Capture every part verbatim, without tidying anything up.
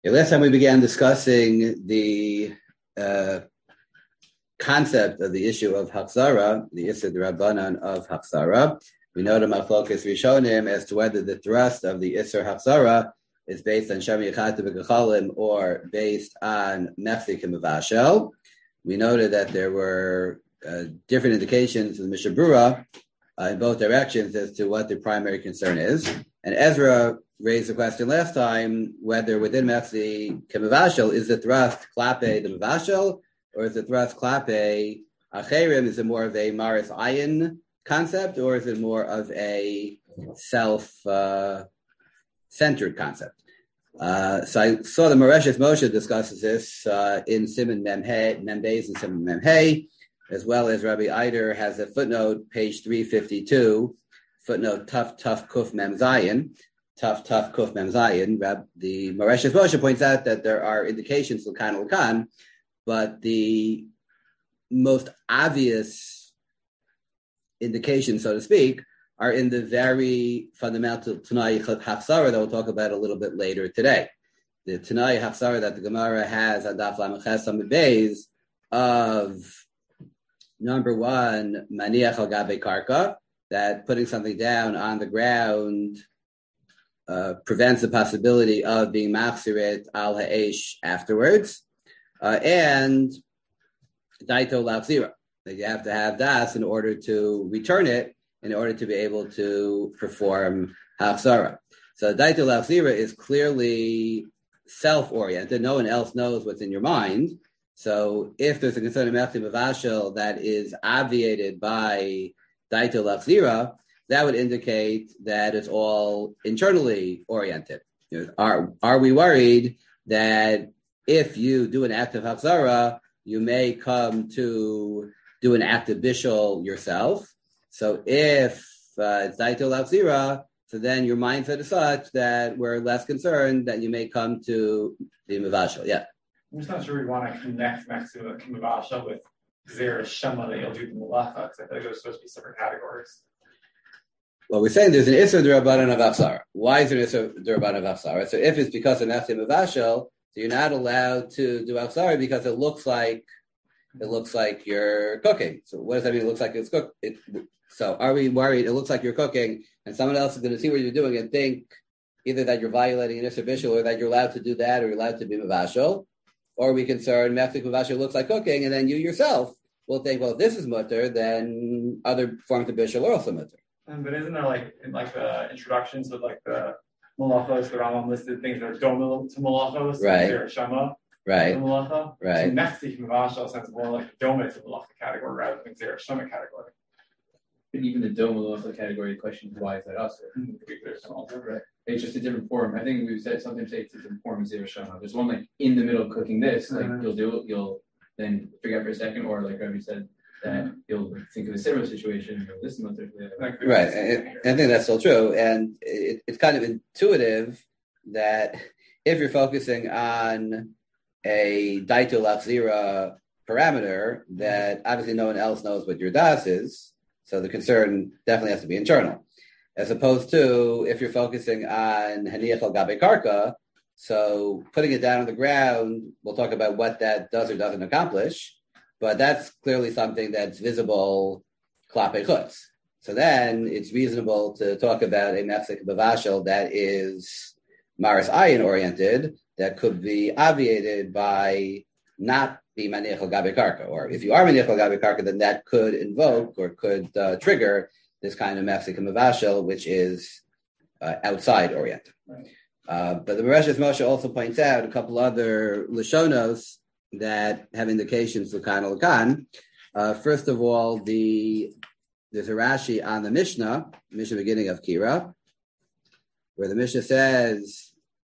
Yeah, last time we began discussing the uh, concept of the issue of Hachzara, the Issa D'Rabbanan of Hachzara. We know the Machlokas Rishonim as to whether the thrust of the Issa Hachzara is based on Shem Yechata B'Gechalim or based on Mechzik and Mavashel. We noted that there were uh, different indications in the Mishnah Brura uh, in both directions as to what the primary concern is. And Ezra raised the question last time whether within Mechzik and Mavashel is the thrust Klape the Mavashel, or is the thrust Klape Acherim? Is it more of a Maris Ayin concept, or is it more of a self-centered uh, concept? Uh, so I saw the Mareshes Moshe discusses this uh, in Simon Memhe, Membeis and Simon Memhe, as well as Rabbi Eider has a footnote, page three fifty-two, footnote Tuf Tuf Kuf Mem Zayin, Tuf Tuf Kuf Mem Zayin. The Mareshes Moshe points out that there are indications L'kan L'kan, but the most obvious indications, so to speak, are in the very fundamental Tanai Hachzara that we'll talk about a little bit later today. The Tanai Hachzara that the Gemara has on Daf Lamed Ches Amud Beis of number one, Maniach al Gabe Karka, that putting something down on the ground uh, prevents the possibility of being Machzirit al Ha'esh afterwards. Uh, and Daito Lachzira, that you have to have das in order to return it, in order to be able to perform Hachzara. So Daito Lachzira is clearly self-oriented. No one else knows what's in your mind. So if there's a concern of Mechti Mavashel that is obviated by Daito Lachzira, that would indicate that it's all internally oriented. You know, are, are we worried that if you do an act of Hachzara, you may come to do an act of Bishul yourself? So if uh, it's Daito Lachzira, so then your mindset is such that we're less concerned that you may come to the Mavashel. Yeah. I'm just not sure we want to connect next to the Mavashel with Gzeir Shema that you'll do the Malacha, because I feel like those are supposed to be separate categories. Well, we're saying there's an Issa D'Rabbanan of Hachzara. Why is there an Issa D'Rabbanan of Hachzara? So if it's because of Mechti Mavashel, so you're not allowed to do Hachzara because it looks like it looks like you're cooking. So what does that mean? It looks like it's cooked. It, so are we worried? It looks like you're cooking, and someone else is going to see what you're doing and think either that you're violating an Issa Bishul, or that you're allowed to do that, or you're allowed to be Mavashel? Or are we concerned Mechzik Mavashel looks like cooking, and then you yourself will think, well, if this is mutter, then other forms of Bishul are also mutter. Um, but isn't there like in like the introductions of like the Malachos, the Rambam listed things that are domil to Malachos, right? Like Shema, right? Malacha, right? So Mechzik Mavashel sounds more like the Doma to Malacha category rather than Gzeir Shema category. But even the Doma Malacha category, the question is why is that us? Right? It's just a different form. I think we've said sometimes say it's a different form of Gzeir Shema. There's one like in the middle of cooking this, like uh-huh. you'll do it, you'll then figure out for a second, or like Rabbi said, that you'll think of a similar situation, or this month or like, right. And I think that's still true. And it, it's kind of intuitive that if you're focusing on a Daito Lachzira parameter, that obviously no one else knows what your das is, so the concern definitely has to be internal. As opposed to if you're focusing on Haniach al Gabe Karka, so putting it down on the ground, we'll talk about what that does or doesn't accomplish, but that's clearly something that's visible Klape Chutz. So then it's reasonable to talk about a Mechzik Mavashel that is Maris Ayin oriented, that could be obviated by not be Maniach al Gabe Karka. Or if you are Maniach al Gabe Karka, then that could invoke or could uh, trigger this kind of Mechzik Mavashel, which is uh, outside oriented. Right. Uh, but the Mareshes Moshe also points out a couple other Lashonos that have indications L'kan L'kan. Uh, first of all, the there's a Rashi on the Mishnah, Mishnah beginning of Kira, where the Mishnah says,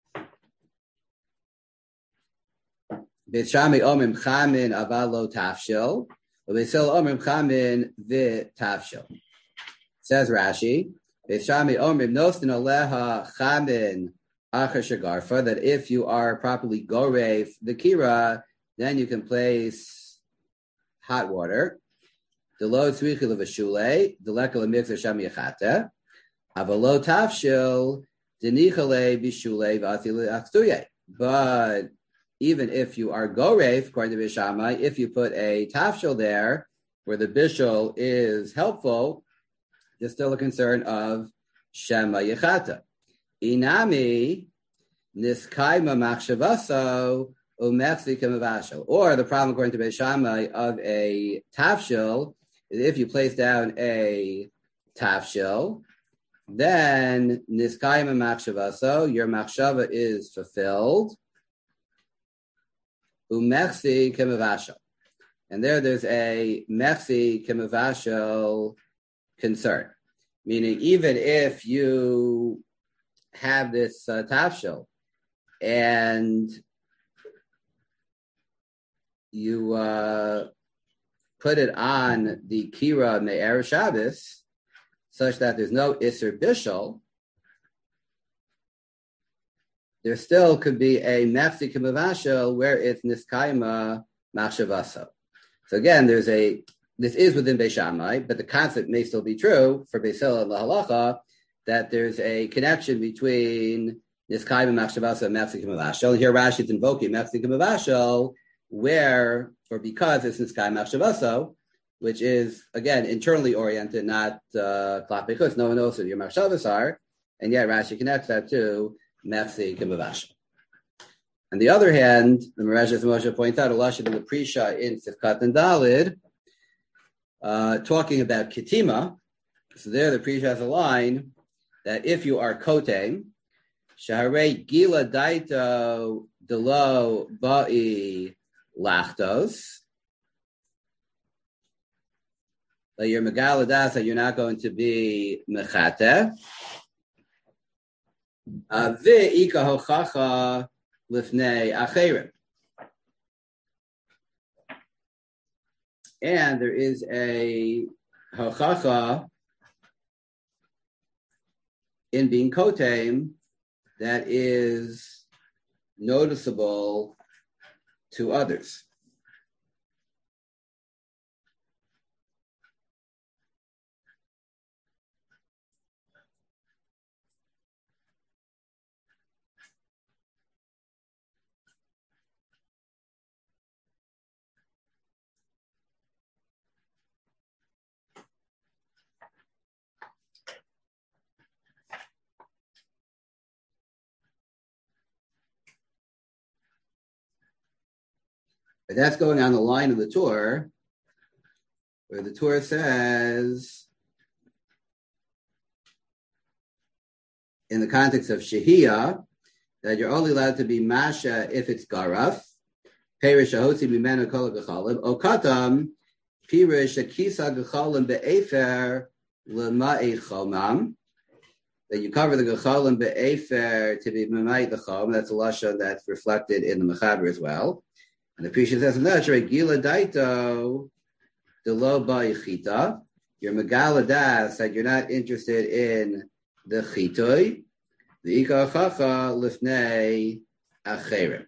Beit Shammai omrim chamin aval lo tafshil, Beit Hillel omrim chamin v'tafshil. Says Rashi, Beit Shammai omrim nostin aleha chamin acher shagarfa, that if you are properly gorev the Kira, then you can place hot water. The lo tzricha levashule, the leka lemixer sham yachata, avalo tafshil denichale bishule v'atile achtuye. but even if you are goref, according to Beis Shammai, if you put a tafshil there where the bishul is helpful, there's still a concern of shema yechata. Inami niskaima machshavaso umechzi kemavashel. Or the problem, according to Beis Shammai, of a tafshil is if you place down a tafshil, then niskaima machshavaso, your machshava is fulfilled. Umechzi kemavashel. And there, there's a mechzi kemavashel concern. Meaning, even if you have this uh, tafshil and you uh, put it on the kira me'er Shabbos, such that there's no iser bishul, there still could be a mechzi kemavashel where it's niskaima machshavaso. So again, there's a this is within Beis Shammai, but the concept may still be true for Beis Hillel and Lahalacha that there's a connection between niskaima machshavaso and mechzi kemavashel. Here Rashi is invoking mechzi kemavashel where or because it's niskaima machshavaso, which is again internally oriented, not klape chutz. No one knows what your machshavas are, and yet Rashi connects that to mechzi kemavashel. On the other hand, the Meresh Moshe points out a lashon in the Prisha in Sifkat and Dalid, uh, talking about Ketima. So there the Prisha has a line that if you are kotem, shaharei gila daito delo ba'i lachtos, that you're megaladas, that you're not going to be mechate. Ve'ika hochacha lifnei acherim. And there is a hochacha in being kotem that is noticeable to others. But that's going on the line of the Torah, where the Torah says, in the context of Shehiyah, that you're only allowed to be Masha if it's Garaf, Perish Ahosi Bimena Kol Gechalim, Okatam, Pirish Akisa Gechalim Be'efer Lema'e Chomam, that you cover the Gechalim Be'efer to be Memai the Chom. That's a lashon that's reflected in the Mechaber as well. And the Prisha says, "No, Gila Daito, the Lo Ba'ichita. You're Megala Das that you're not interested in the Chitoi, the Ika Chacha Lifnei Acherim."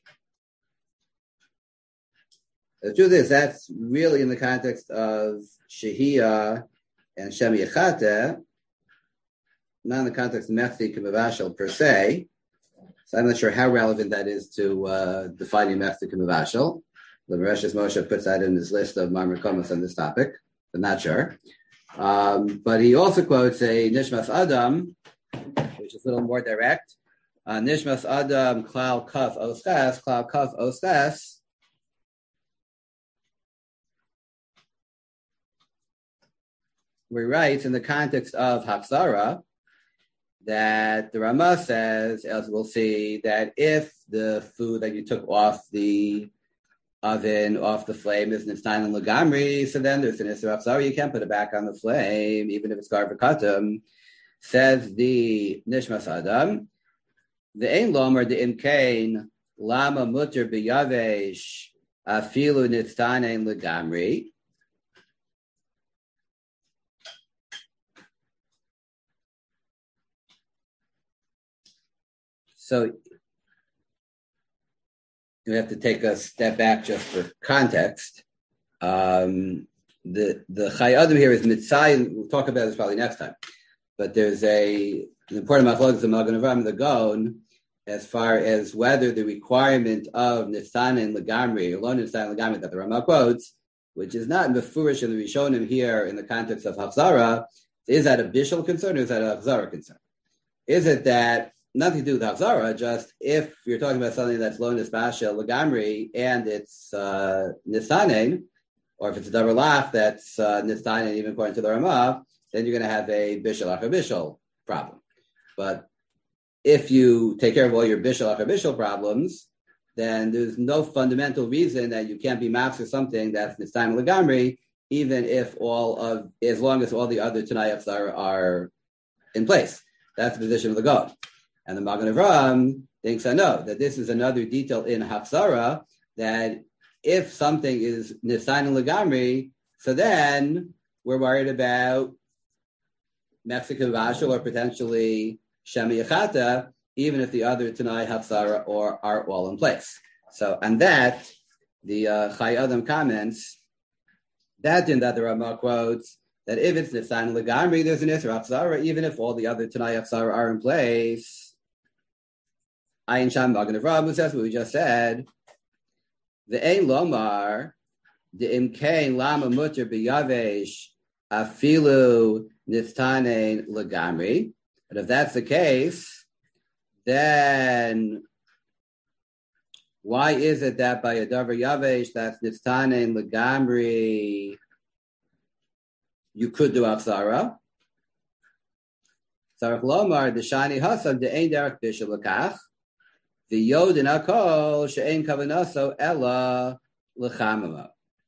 The truth is, that's really in the context of Shehiyah and Shem Yechate, not in the context of Mechzi K'mavashel per se. So I'm not sure how relevant that is to uh, defining Mechzi K'mavashel. The Meresh Moshe puts that in his list of Mamre Komas on this topic. I'm not sure. Um, but he also quotes a Nishmas Adam, which is a little more direct. Uh, Nishmas Adam Klal Kaf Osches, Klal Kaf Osches, where he writes in the context of Hafsara that the Ramah says, as we'll see, that if the food that you took off the oven, off the flame, is Nitznan and Lagamri, so then there's an Isra Hafsara, you can't put it back on the flame, even if it's Garvakatum. Says the Nishmas Adam, the Ein Lomer, the Imkain, Lama Mutter Biyavesh, Afilu Nitznan and Lagamri. So we have to take a step back just for context. Um, the the Chai Adam here is Mitzay. We'll talk about this probably next time. But there's a an important machlokes the Magen Avraham the Gaon as far as whether the requirement of Nisanin Lagamri, or Lo Nisanin Lagamri that the Rama quotes, which is not mefurish in the Rishonim here in the context of Hafzara, is that a bishul concern or is that a Hafzara concern? Is it that nothing to do with Hafzara, just if you're talking about something that's Lo Nisbasha Lagamri and it's uh, Nisanin, or if it's a Davar Lach that's uh, Nisanin even according to the Rama, then you're going to have a bishul achar bishul problem. But if you take care of all your bishul achar bishul problems, then there's no fundamental reason that you can't be master something that's Nisanin Lagamri, even if all of, as long as all the other Tanai Hafzara are in place. That's the position of the Gaon. And the Magen Avraham thinks, I know, that this is another detail in Hafzara, that if something is Nisanin Lagamri, so then we're worried about Mexican Vashal or potentially Shemi Yachata, even if the other Tanai Hafzara or are all in place. So, and that, the uh, Chai Adam comments, that in that the Rama quotes, that if it's Nisanin Lagamri, there's an Isra Hafzara, even if all the other Tanai Hafzara are in place. Ayin Sham Magen Avraham says what we just said. The Ein Lomar, the Imkein Lama Mutter B'Yavesh, Afilu Nistanin Lagamri. But if that's the case, then why is it that by a Davar Yavesh that's Nistanin Lagamri, you could do Hafzara? Sarach Lomar, the Shani Hasam, the Ein Derech Bishul Lakach, the Yodin Akol, She'ein Kavanaso, Ella L'chamama.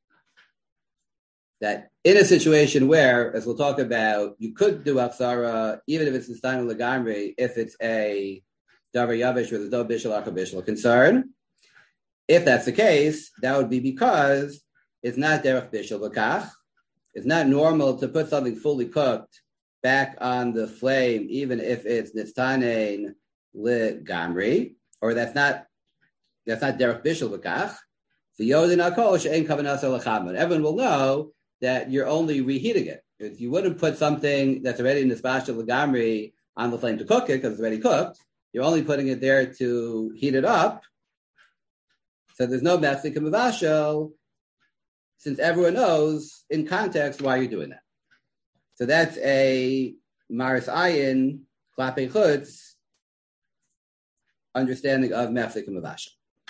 That in a situation where, as we'll talk about, you could do Hafzara, even if it's Nistanin Lagamri, if it's a Davar Yavesh with a Do Bishul Achar Bishul concern. If that's the case, that would be because it's not Derech Bishul Lakach. It's not normal to put something fully cooked back on the flame, even if it's Nistanin Lagamri, or that's not that's not Derech Bishul Lakach. The Yodin Akol She'ein Kavanaso L'chamon. Everyone will know that you're only reheating it. If you wouldn't put something that's already in Nisbasha Lagamri on the flame to cook it, because it's already cooked, you're only putting it there to heat it up. So there's no Mefsik and Mavashel, since everyone knows in context why you're doing that. So that's a Maris Ayin, Klapei Chutz, understanding of Mefsik and Mavashel.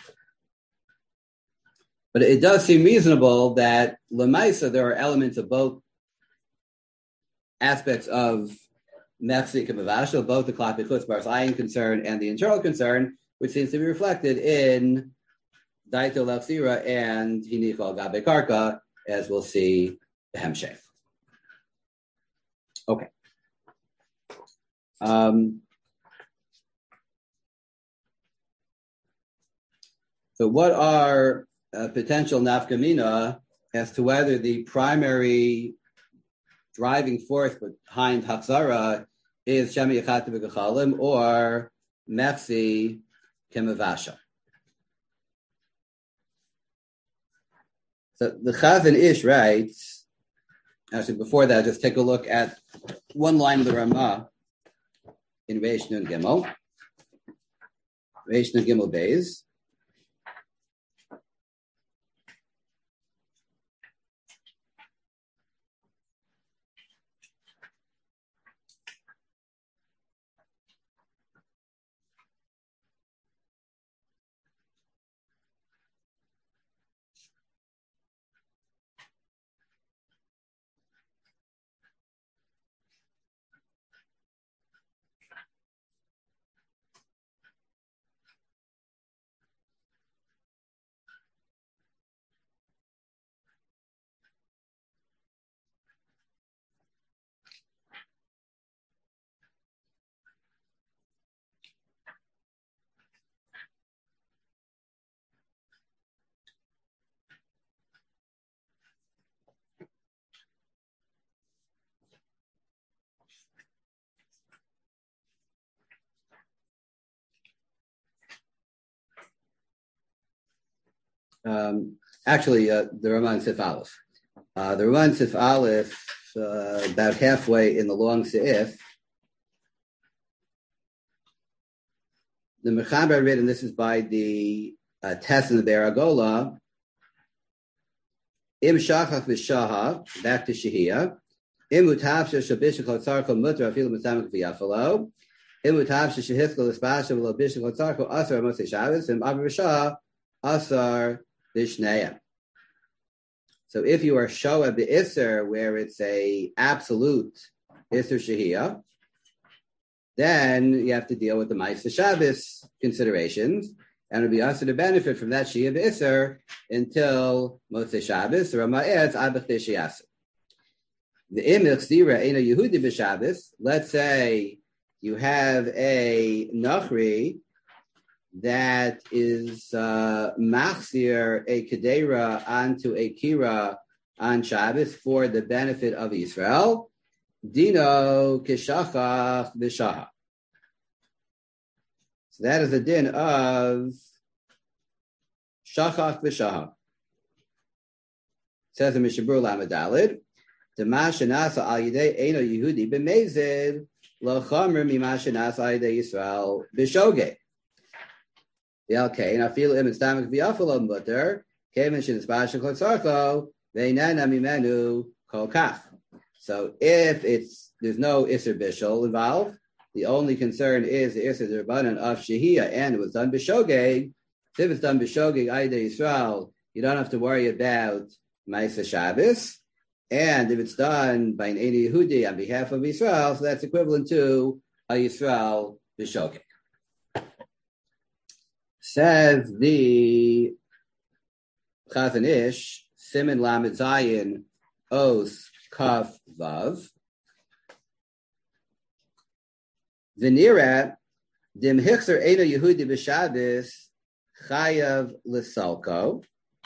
But it does seem reasonable that Lamaisa, there are elements of both aspects of Mefsik and Mavashel, both the Klapei Chutz, Maris Ayin concern and the internal concern, which seems to be reflected in Daito Lafsira and Hinichal Gabe Karka, as we'll see the Hemshech. Okay. Um, so what are uh, potential nafkamina as to whether the primary driving force behind Hafzara is Shemi Yachata B'Gechalim or Mefsi Kemavasha? So the Chazon Ish writes, actually before that, just take a look at one line of the Ramah in Reish Nun Gimel, Reish Nun Gimel Beis. Um, actually, uh, the Raman Sif Aleph. Uh, the Raman Sif Aleph, uh, about halfway in the long Seif, the Mechaber written, this is by the uh, test in the Beragola. Im shachach v'shaha, back to Shehiyah. Im utavsha shabishach l'tzarko mutra afilu mitzamek v'yafalo. Im utavsha shehitzko l'spasha v'lo bishach l'tzarko asar mosei Shabbos. Im avi v'shah asar v'shneya. So if you are shoah b'isser, where it's a absolute isser Shehiyah, then you have to deal with the Ma'aseh Shabbos considerations, and it'll be also to benefit from that Shehiyah b'isser until Motzei Shabbos, or Ma'etz Abach Sheyaseh. The Imich Zira Eino Yehudi b'Shabbos, let's say you have a Nachri that is uh, Machzir a Kedera onto a Kira on Shabbos for the benefit of Israel. Dino Kishachach V'Shaha. So that is the din of Shachach V'Shaha. Says the Mishabur Lamadalid, Dema Shenasa Al Yidei Eino Yehudi B'Mezid Lo Chomer Mima Shenasa Al Yidei Yisrael B'Shogeg. Okay, now feel im stomach v'yafalo mutter kemen shenisbashen kol tzarcho ve'inena mimenu kol kach. So if it's there's no iser bishul involved, the only concern is the iser derbanan of shehiyah, and it was done b'shogeg. If it's done b'shogeg ayde Yisrael, you don't have to worry about Ma'aseh Shabbos. And if it's done by an Eino Yehudi on behalf of Yisrael, so that's equivalent to a Yisrael b'shogeg. Says the Chazon Ish, Siman Lamed Zayin, Os Kaf Vav. V'nira dim hichser Eino Yehudi b'Shabbos chayav l'salko.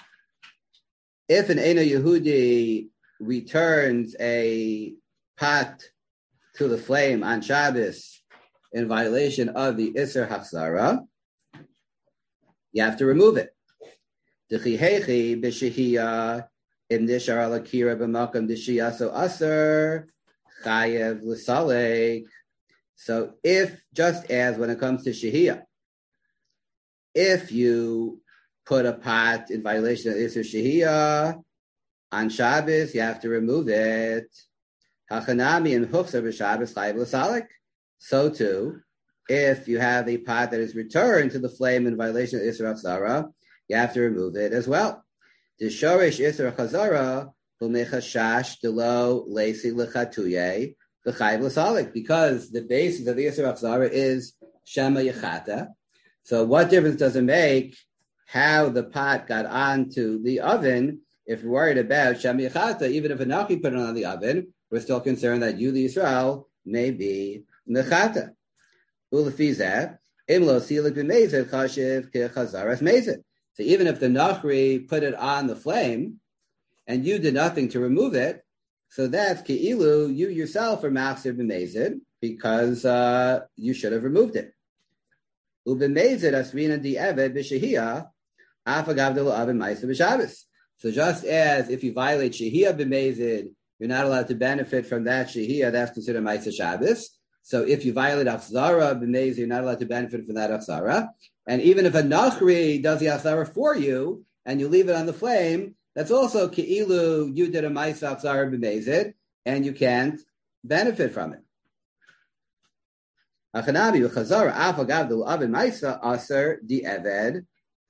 If an Eino Yehudi returns a pot to the flame on Shabbos in violation of the Isser Hachzara, you have to remove it. D'chihechi b'shehiyah im nishar ala kira b'makam d'shiyah so aser chayev l'salek. So if, just as when it comes to shehiyah, if you put a pot in violation of Isser Shehiyah on Shabbos, you have to remove it. Hachanami and Huchser b'Shabbos chayev l'salek. So too, if you have a pot that is returned to the flame in violation of Isra Chazara, you have to remove it as well. The Shorish Isra Chazara will make a shash delo lesi lechatuyeh v'chayiv l'salik, because the basis of the Isra Chazara is Shema Yechata. So what difference does it make how the pot got onto the oven if we're worried about Shema Yechata? Even if a Nachi put it on the oven, we're still concerned that you, the Yisrael, may be Mechata. So even if the Nachri put it on the flame and you did nothing to remove it, so that's Ke'ilu, you yourself are Machzir b'Mezid, because uh, you should have removed it. U'b'Mezid asrina di'eved b'Shehiyah afagav delo avin ma'aser b'Shabbos. So just as if you violate Shehiyah b'Mezid, you're not allowed to benefit from that Shehiyah, that's considered ma'aser Shabbos. So if you violate Achzara b'Mezid, you're not allowed to benefit from that Achzara. And even if a Nachri does the Achzara for you, and you leave it on the flame, that's also Ke'ilu, you did a Ma'aser Achzara b'Mezid, and you can't benefit from it. Achanabi v'Chazara afagav del avin Ma'aser aser di'eved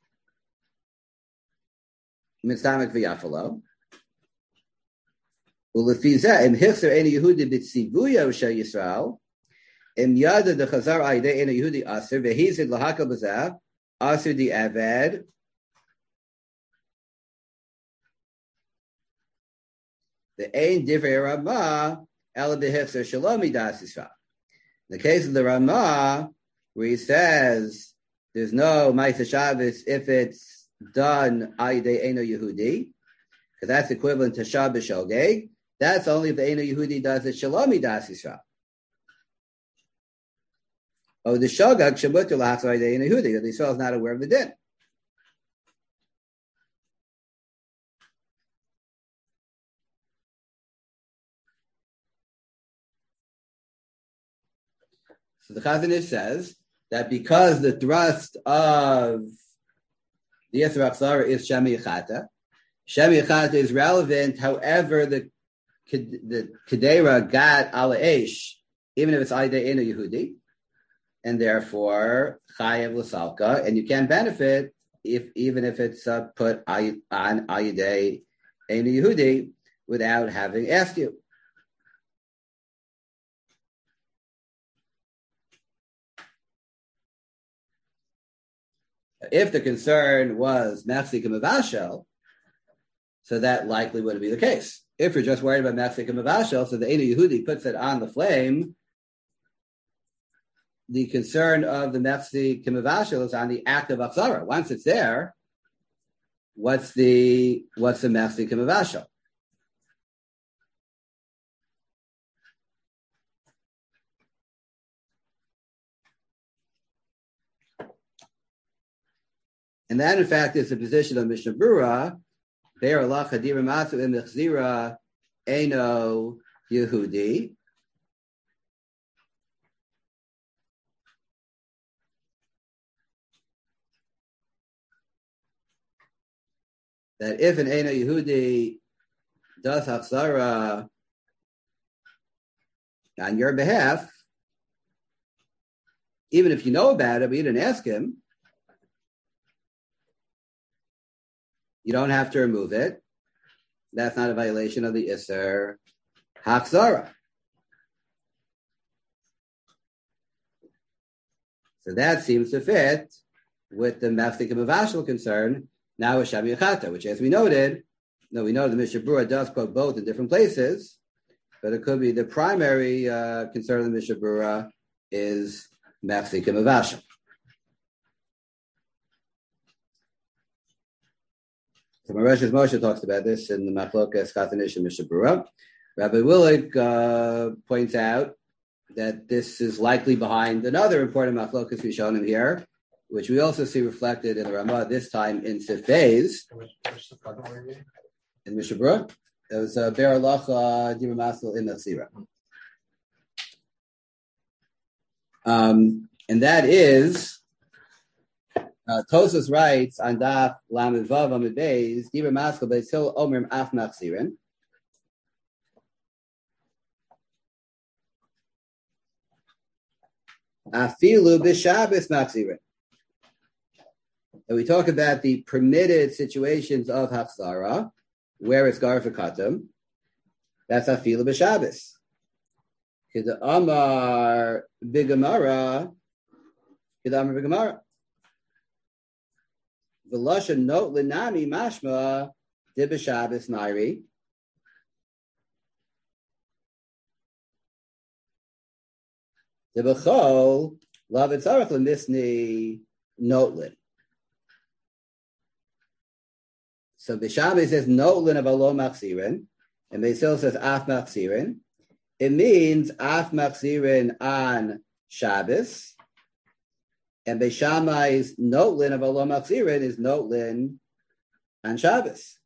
mitzamek v'yafalo. U'lefizeh im hichser eni Yehudi b'tzivuya shel Yisrael. Im yada de chazar ayde ena Yehudi aser vehizid lahakal b'zeh aser di aved the ein divrei Ramah ela behifzer shalom midas Yisrael. In the case of the Ramah, where he says there's no Ma'aser Shabbos if it's done ayde ena Yehudi, because that's equivalent to Shabbos shogeg. That's only if the ena Yehudi does it shalom midas Yisrael. Oh, the shogag shabutu la'achzar ayde ena Yehudi, that the Yisrael is not aware of the din. So the Chazon Ish says that because the thrust of the Yisr Achzara is Shemi Yechata, Shemi Yechata is relevant, however, the the Kedera got Ala Eish, even if it's Aida Eno Yehudi, and therefore Chayev L'Salka, and you can benefit if even if it's uh, put on Ayidei Eno Yehudi without having asked you. If the concern was Machzik and Mavashel, so that likely wouldn't be the case. If you're just worried about Machzik and Mavashel, so the Eno Yehudi puts it on the flame, the concern of the Machzik and Mavashel is on the act of Achzara. Once it's there, what's the what's the Machzik and Mavashel? And that, in fact, is the position of Mishnah Berurah. Be'er Allah Chadira Matzu Imichzira Eno Yehudi. That if an Eno Yehudi does Hachzara on your behalf, even if you know about it, but you didn't ask him, you don't have to remove it. That's not a violation of the Isser Hachzara. So that seems to fit with the Machzik and Mavashel concern, now with Shemi Yechata, which, as we noted, no, we know the Mishnah Berurah does quote both in different places, but it could be the primary uh, concern of the Mishnah Berurah is Machzik and Mavashel. So Maharsh's Moshe talks about this in the Machlokas Chatanish and Mishnah Berurah. Rabbi Willig uh, points out that this is likely behind another important Machlokas we've shown him here, which we also see reflected in the Ramah, this time in Sif Beis. In Mishnah Berurah. It was uh, Be'er Lacha Dibur Masel in Nachzira. Um, and that is Uh, Tosfos writes on Daf Lamed Vav Amud Beis, Dibur Maskel Beis Hillel Omer Af Machzirin. Afilu b'Shabbos Machzirin. And we talk about the permitted situations of Hachzara, where it's Gar Fekatim. That's Afilu b'Shabbos. Kid Amar B'Gemara, Kid Amar B'Gemara. The Lashon note Linami Mashma Dibashabis Nairi. Dibachol Lavit Zarach Lemisni Notlin. So Bishabis says Notlin of Alo Machzirin, and Basil says Af Machzirin. It means Af Machzirin on Shabbos. And Beishamai's notlin of Alo Machzirin is notlin on Shabbos.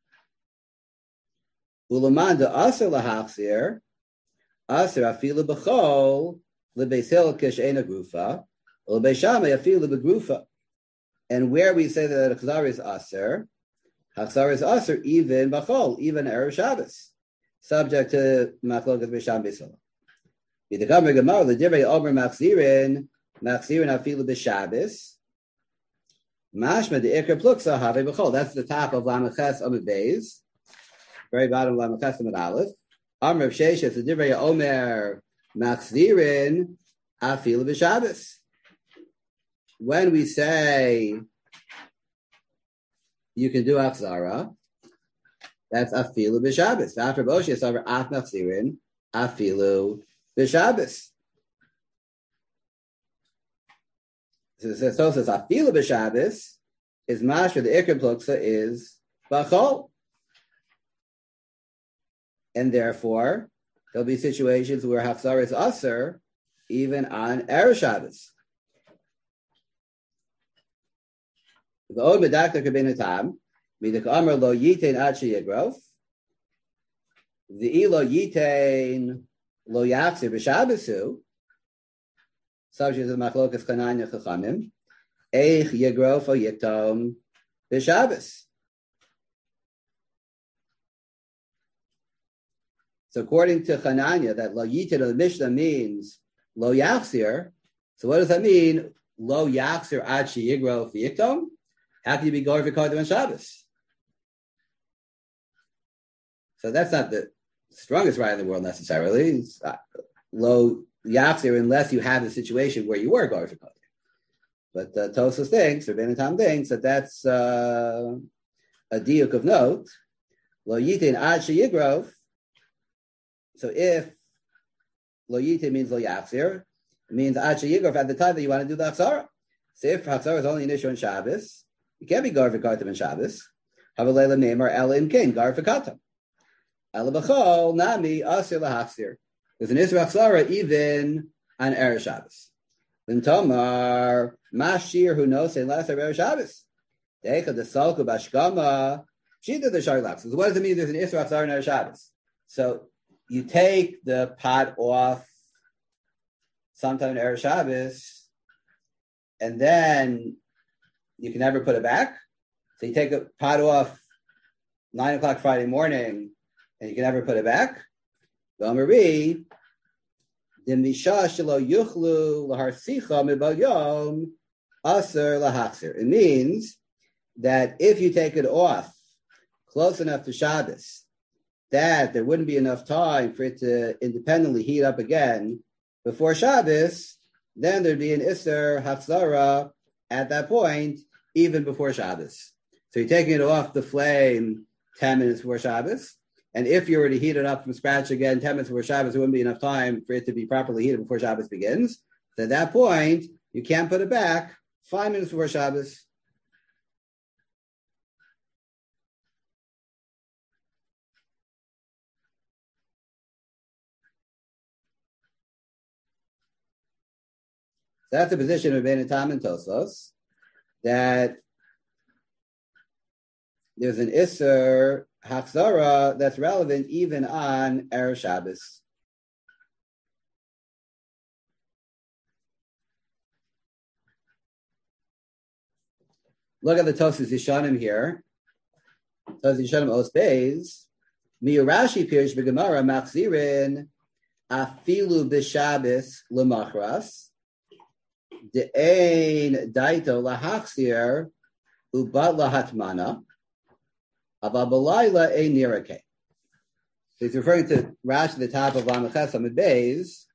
Ulamanda aser lahachzir, aser afilu b'chol lebeisel k'she'ena grufa, ulebeishamai afilu b'grufa. And where we say that Hachzara is aser, Hachzara is aser even b'chol, even erev Shabbos, subject to machlokas Beisham Beisel. B'dekam Gemara l'divrei Omer Machzirin. Machzirin afilu b'Shabbos. Mashma de ikar pluksa have b'chol. That's the top of Lameches Amud Beis, very bottom of Lameches Amud Aleph. Amr of Sheshes the divrei Omer Machzirin afilu b'Shabbos. When we say you can do Hachzara, that's afilu b'Shabbos. After Moshe is over af Machzirin afilu b'Shabbos. So it says, so it says, Afilu b'Shabbos is mashra, the ikar pluksa is b'chol. And therefore, there'll be situations where Hachzara is aser, even on erev Shabbos. The old medakta kabin tam, midak amar lo yitain achi yagrof, the ilo yitain lo yachzir b'Shabbosu. subject to the machlokas Chananya Chachamim, eich yegrof o yiktom b'Shabbos. So according to Chananya, that lo yitin of the Mishnah means lo yachzir. So what does that mean? Lo yachzir ad sheyigrof yiktom. How can you be goy v'kodem on Shabbos? So that's not the strongest right in the world necessarily. It's uh, lo yachzir unless you have the situation where you were goy v'kodem. But uh, Tosfos thinks, or Ben Tam thinks that that's uh, a diuk of note. Lo yitin ad sheyigrof. So if lo yitin means lo yachzir, it means ad sheyigrof at the time that you want to do the hachzara. So if hachzara is only an issue on Shabbos, you can't be gar v'kartam on Shabbos. Havalela neimar ela imkein gar v'kartam. Ela b'chol nami asir lahachzir. There's an isra hachzara even on erev Shabbos. When Tomar mashir who knows say last erev Shabbos. Deicha the salku bashkama shita the sharlach. So what does it mean? There's an isra hachzara on erev Shabbos. So you take the pot off sometime in erev Shabbos, and then you can never put it back. So you take a pot off nine o'clock Friday morning, and you can never put it back. It means that if you take it off close enough to Shabbos, that there wouldn't be enough time for it to independently heat up again before Shabbos, then there'd be an Isser Hafzara at that point, even before Shabbos. So you're taking it off the flame ten minutes before Shabbos, and if you were to heat it up from scratch again ten minutes before Shabbos, there wouldn't be enough time for it to be properly heated before Shabbos begins. So at that point, you can't put it back five minutes before Shabbos. So that's the position of Ben Tam and Tosfos, that there's an Isser Hachzara that's relevant even on erev Shabbos. Look at the Tosfos Yishanim here. Tosfos Yishanim Os Beis. Miurashi Pirish B'Gemara Machzirin Afilu B'Shabbos L'Machras De'ein Daito Lahachzir Ubat Lahatmana Ava B'Layla Ein Nirake. So he's referring to Rashi at the top of Lamaches Amid Beis.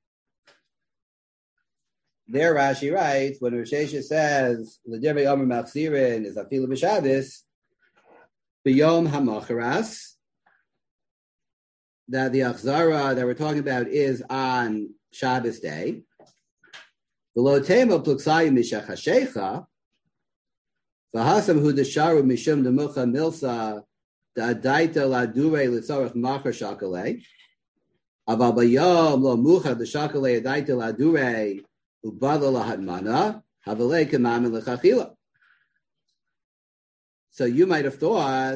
There Rashi writes, when Rosh Hashanah says, L'divrei Omer Machzirin is Afilu B'Shabbos, B'Yom HaMacharas, that the Achzara that we're talking about is on Shabbos day. V'lo tema pluksayim mishach hashecha, v'hasam hu desharu mishum demucha milsa da'adaita ladure l'tzorach machar shakalei, aval bayom lo mucha d'shakalei adaita ladure ubada lahadmana, havalei kemamin l'chachila. So you might have thought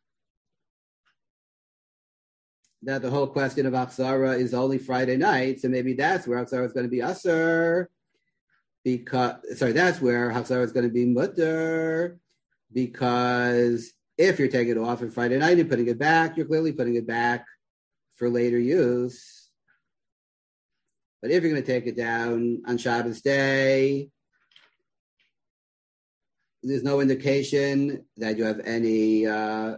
that the whole question of Achzara is only Friday night, so maybe that's where Achzara is going to be Asur, because, sorry, that's where Achzara is going to be Mutter, because if you're taking it off on Friday night and putting it back, you're clearly putting it back for later use. But if you're going to take it down on Shabbos day, there's no indication that you have any, uh,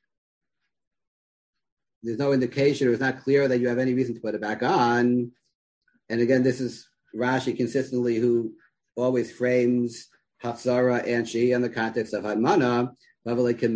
there's no indication, or it's not clear that you have any reason to put it back on. And again, this is Rashi consistently who always frames Hafzara and Shehi in the context of Hadmana, but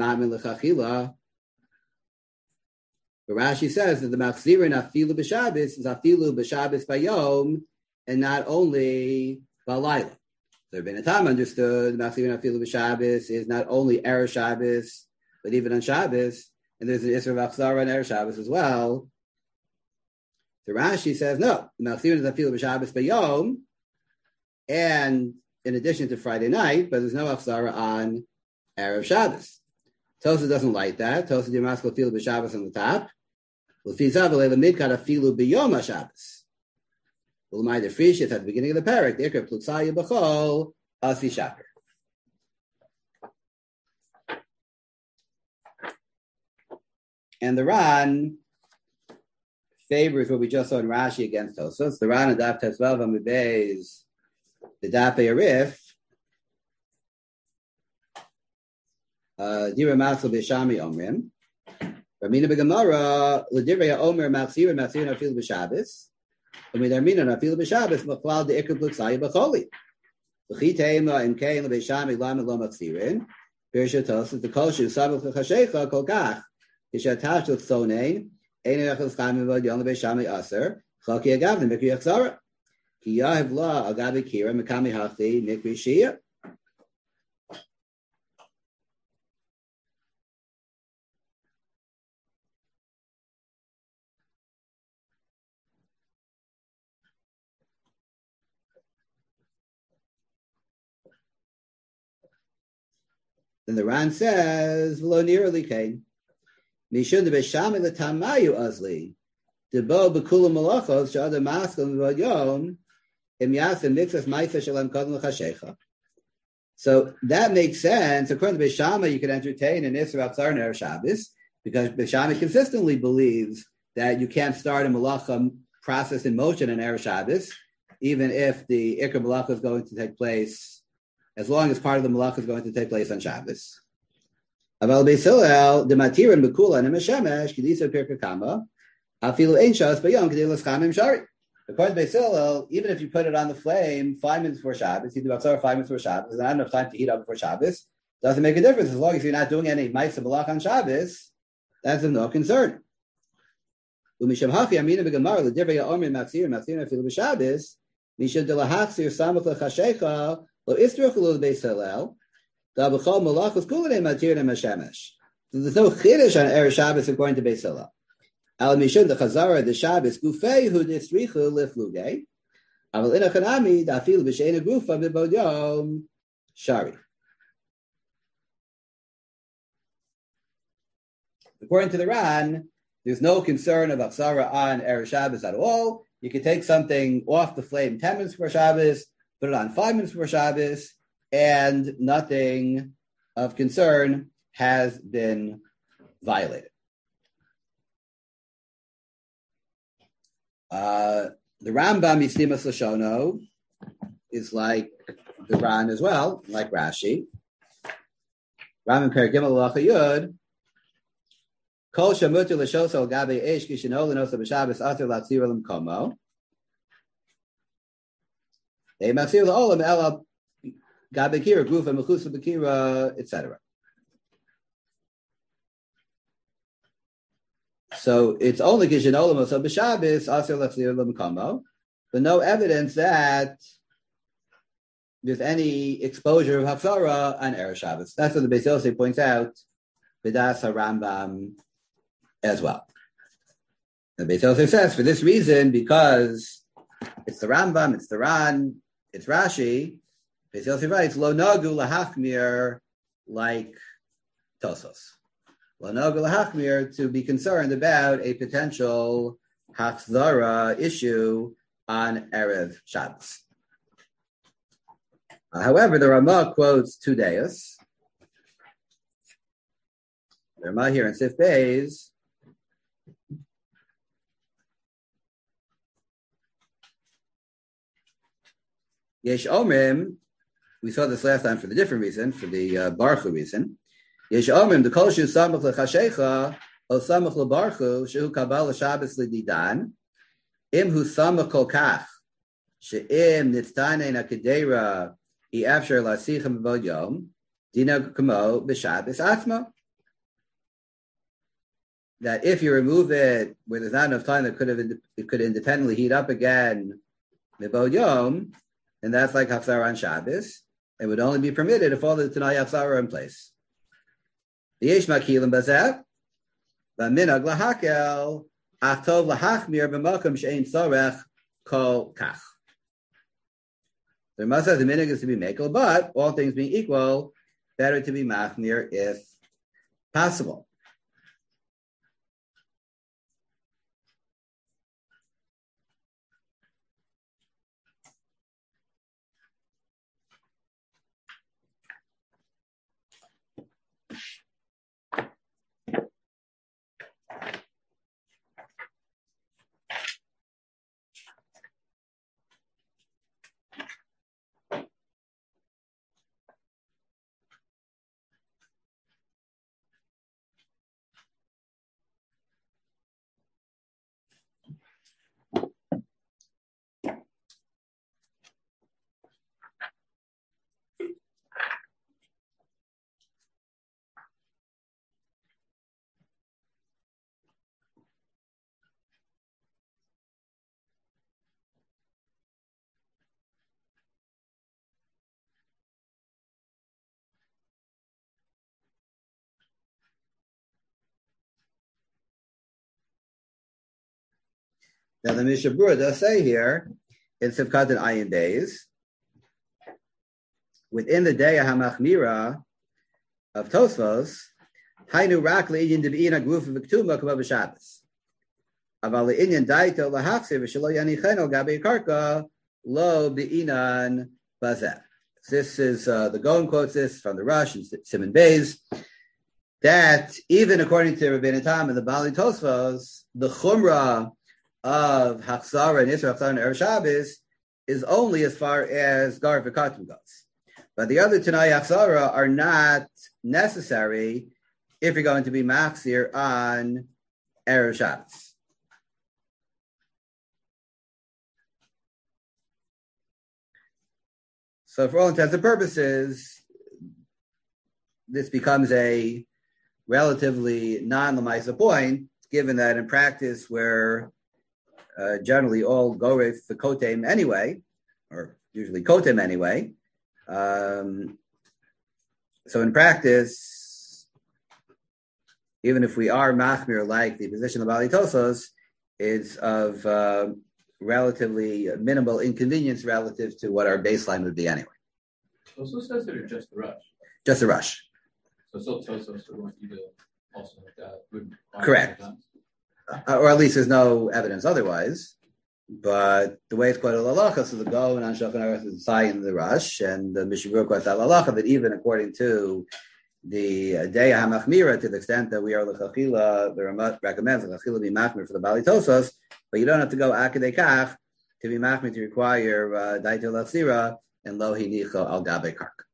Rashi says that the Machzirin Afilu B'Shabbos is Afilu B'Shabbos Bayom, and not only Balayla. So Ben Tam understood the Machzirin Afilu B'Shabbos is not only Erev Shabbos, but even on Shabbos. And there's an Isra of Achzara and Erev Shabbos as well. The Rashi says, no, the Machzirin is Afilu B'Shabbos Bayom, and in addition to Friday night, but there's no Achzara on Erev Shabbos. Tosa doesn't like that. Tosa Dimasko Afilu B'Shabbos on the top. L'fi zav le'la midkat Afilu B'Yom HaShabbos. Ulamai the Frishit at the beginning of the parak, the Ikra Plutsaya B'chol, Asi Shaper. And the Ran favors what we just saw in Rashi against Tosfos. The Ran Adap Tesvav Amibez, the Dape Arif, Dira Masel B'Shami Omrim, Ramina B'Gemara, L'Divrei Omer Machzir Machzir Nafil B'Shabbos, U'Midarmina Nafil B'Shabbos, M'chlal De'ikr Plutzai B'Choli. L'Chitema Im Kein L'B'Shami Lam Lo Machzirin, Pirsha Tosfos, the Koshu Sabach L'Chashecha Kol Kach, Yishatash L'Tzonein, Ein Echel Schami Vod Yom L'B'Shami Aser, Chalki Agavim Mikri Yachzara, Ki Yahiv La Agabi Kira Mekami Hachti Mikri Shia. Then the Ran says, "V'lo nirali kain, mishun debeshami l'tamayu azli, debo b'kula malachos she'adam maskal v'yom im yasim mixas ma'isa shalem kodem l'chashecha." So that makes sense. According to Beshama, you can entertain an Isra Atzar and Erev Shabbos because Beshama consistently believes that you can't start a malacha process in motion in Erev Shabbos, even if the Ikra malacha is going to take place. As long as part of the malach is going to take place on Shabbos. Aval Beis Hillel, the matirin bekula and meshemesh kedisa pirkakama, afilu ein shas b'yom kedei l'schamim shari. According to Beis Hillel, even if you put it on the flame five minutes before Shabbos, you do about five minutes before Shabbos, there's not enough time to heat up before Shabbos. Doesn't make a difference as long as you're not doing any ma'isa malach on Shabbos. That's of no concern. U'misham hachi amina b'gemara l'divrei ha'omer machzir machzir afilu b'Shabbos mishad delahachzir samach l'chashecha. So there's no chiddush on Erev Shabbos according to Beis Hillel. Al mishun the chazara the Shabbos gufei hu districhu lifluge. Aval inachanami dafil b'sheina gufa b'bod yom shari. According to the Ran, there's no concern of achzara on Erev Shabbos at all. You can take something off the flame ten minutes before Shabbos, put it on five minutes before Shabbos, and nothing of concern has been violated. Uh, the Rambam Yistimas Lashono is like the Ran as well, like Rashi. Rambam Per Gimel Halacha Yud. Kol shamutu l'shoso gabe eish kishinol l'nosa b'Shabbos ater l'atzir l'mkomo. They machzir l'olam ela gabe kira gufa mechusa b'kira, et cetera. So it's only kishinol l'nosa b'Shabbos ater l'atzir l'mkomo, but no evidence that there's any exposure of hafsara on Erev Shabbos. That's what the Beis Yosef points out, B'das HaRambam as well. The Beis Yosef says, for this reason, because it's the Rambam, it's the Ran, it's Rashi, Beis Yosef writes, Lo nagu lahachmir, like Tosos. Lo nagu lahachmir, to be concerned about a potential hafzara issue on Erev Shabbos. Uh, however, the Ramah quotes two deis. The Ramah here in Sif Beis Yesh Omrim, we saw this last time for the different reason, for the uh, Baruch reason. Yesh Omrim, the Kol Shu Samach L'Chashecha, O Samach L'Baruchu, Shehu Kabal L'Shabbos L'Didan, Im Hu Samach Kol Kach, She'im Nitztanein HaKedera, He Afsher L'Asichem V'Vod Yom, Dina Kamo B'Shabbos Atzma. That if you remove it where there's not enough time that could have it could independently heat up again, V'Vod Yom, and that's like Hafsara on Shabbos. It would only be permitted if all the Tanai Hafsara are in place. The Yesh Makilim Bazeh, V'Minag Lahakel, Achtov Lahachmir B'Mokum She'ein Sorech Kol Kach. There must have the minhag is to be makel, but all things being equal, better to be machmir if possible. Now the Mishnah Berurah does say here in Sivkat and Ayin days, within the day of Hamachmira of Tosfos, Hainu rak le'inyan de'ina grufa v'ktuma k'ma b'Shabbos. Aval le'inyan daito lahachsir v'shelo yanicheno gabi karka lo be'inan bazeh. This is uh, the Gaon quotes this from the Rush and Simon Beis, that even according to Rabbeinu Tam and the Bali Tosfos, the Chumrah of Hachzara and Isra Hachzara and Erev Shabbos is only as far as Gar v'Katim goes. But the other Tanai Hachzara are not necessary if you're going to be Machzir on Erev Shabbos. So for all intents and purposes, this becomes a relatively non-lemaisa point, given that in practice we're uh, generally all goref the kotem anyway, or usually kotem anyway. Um, so in practice, even if we are machmir like the position of Bali Tosos, it's of uh, relatively minimal inconvenience relative to what our baseline would be anyway. Tosos says that, or just the Rush? Just a rush. So still Tosos would want you to also like that. Would Correct. Uh, or at least there's no evidence otherwise. But the way it's quoted Lalacha, so the Go and Shulchan Aruch is in the Rush, and the Mishnah Berurah quotes Lalacha that even according to the uh, Day HaMachmira, to the extent that we are L'chachila, the Ramah recommends L'chachila be Machmir for the Bali Tosos, but you don't have to go Akadei Kach to be Machmir to require Daito Lachsira and Lo Hinicho Al Gabe Kark.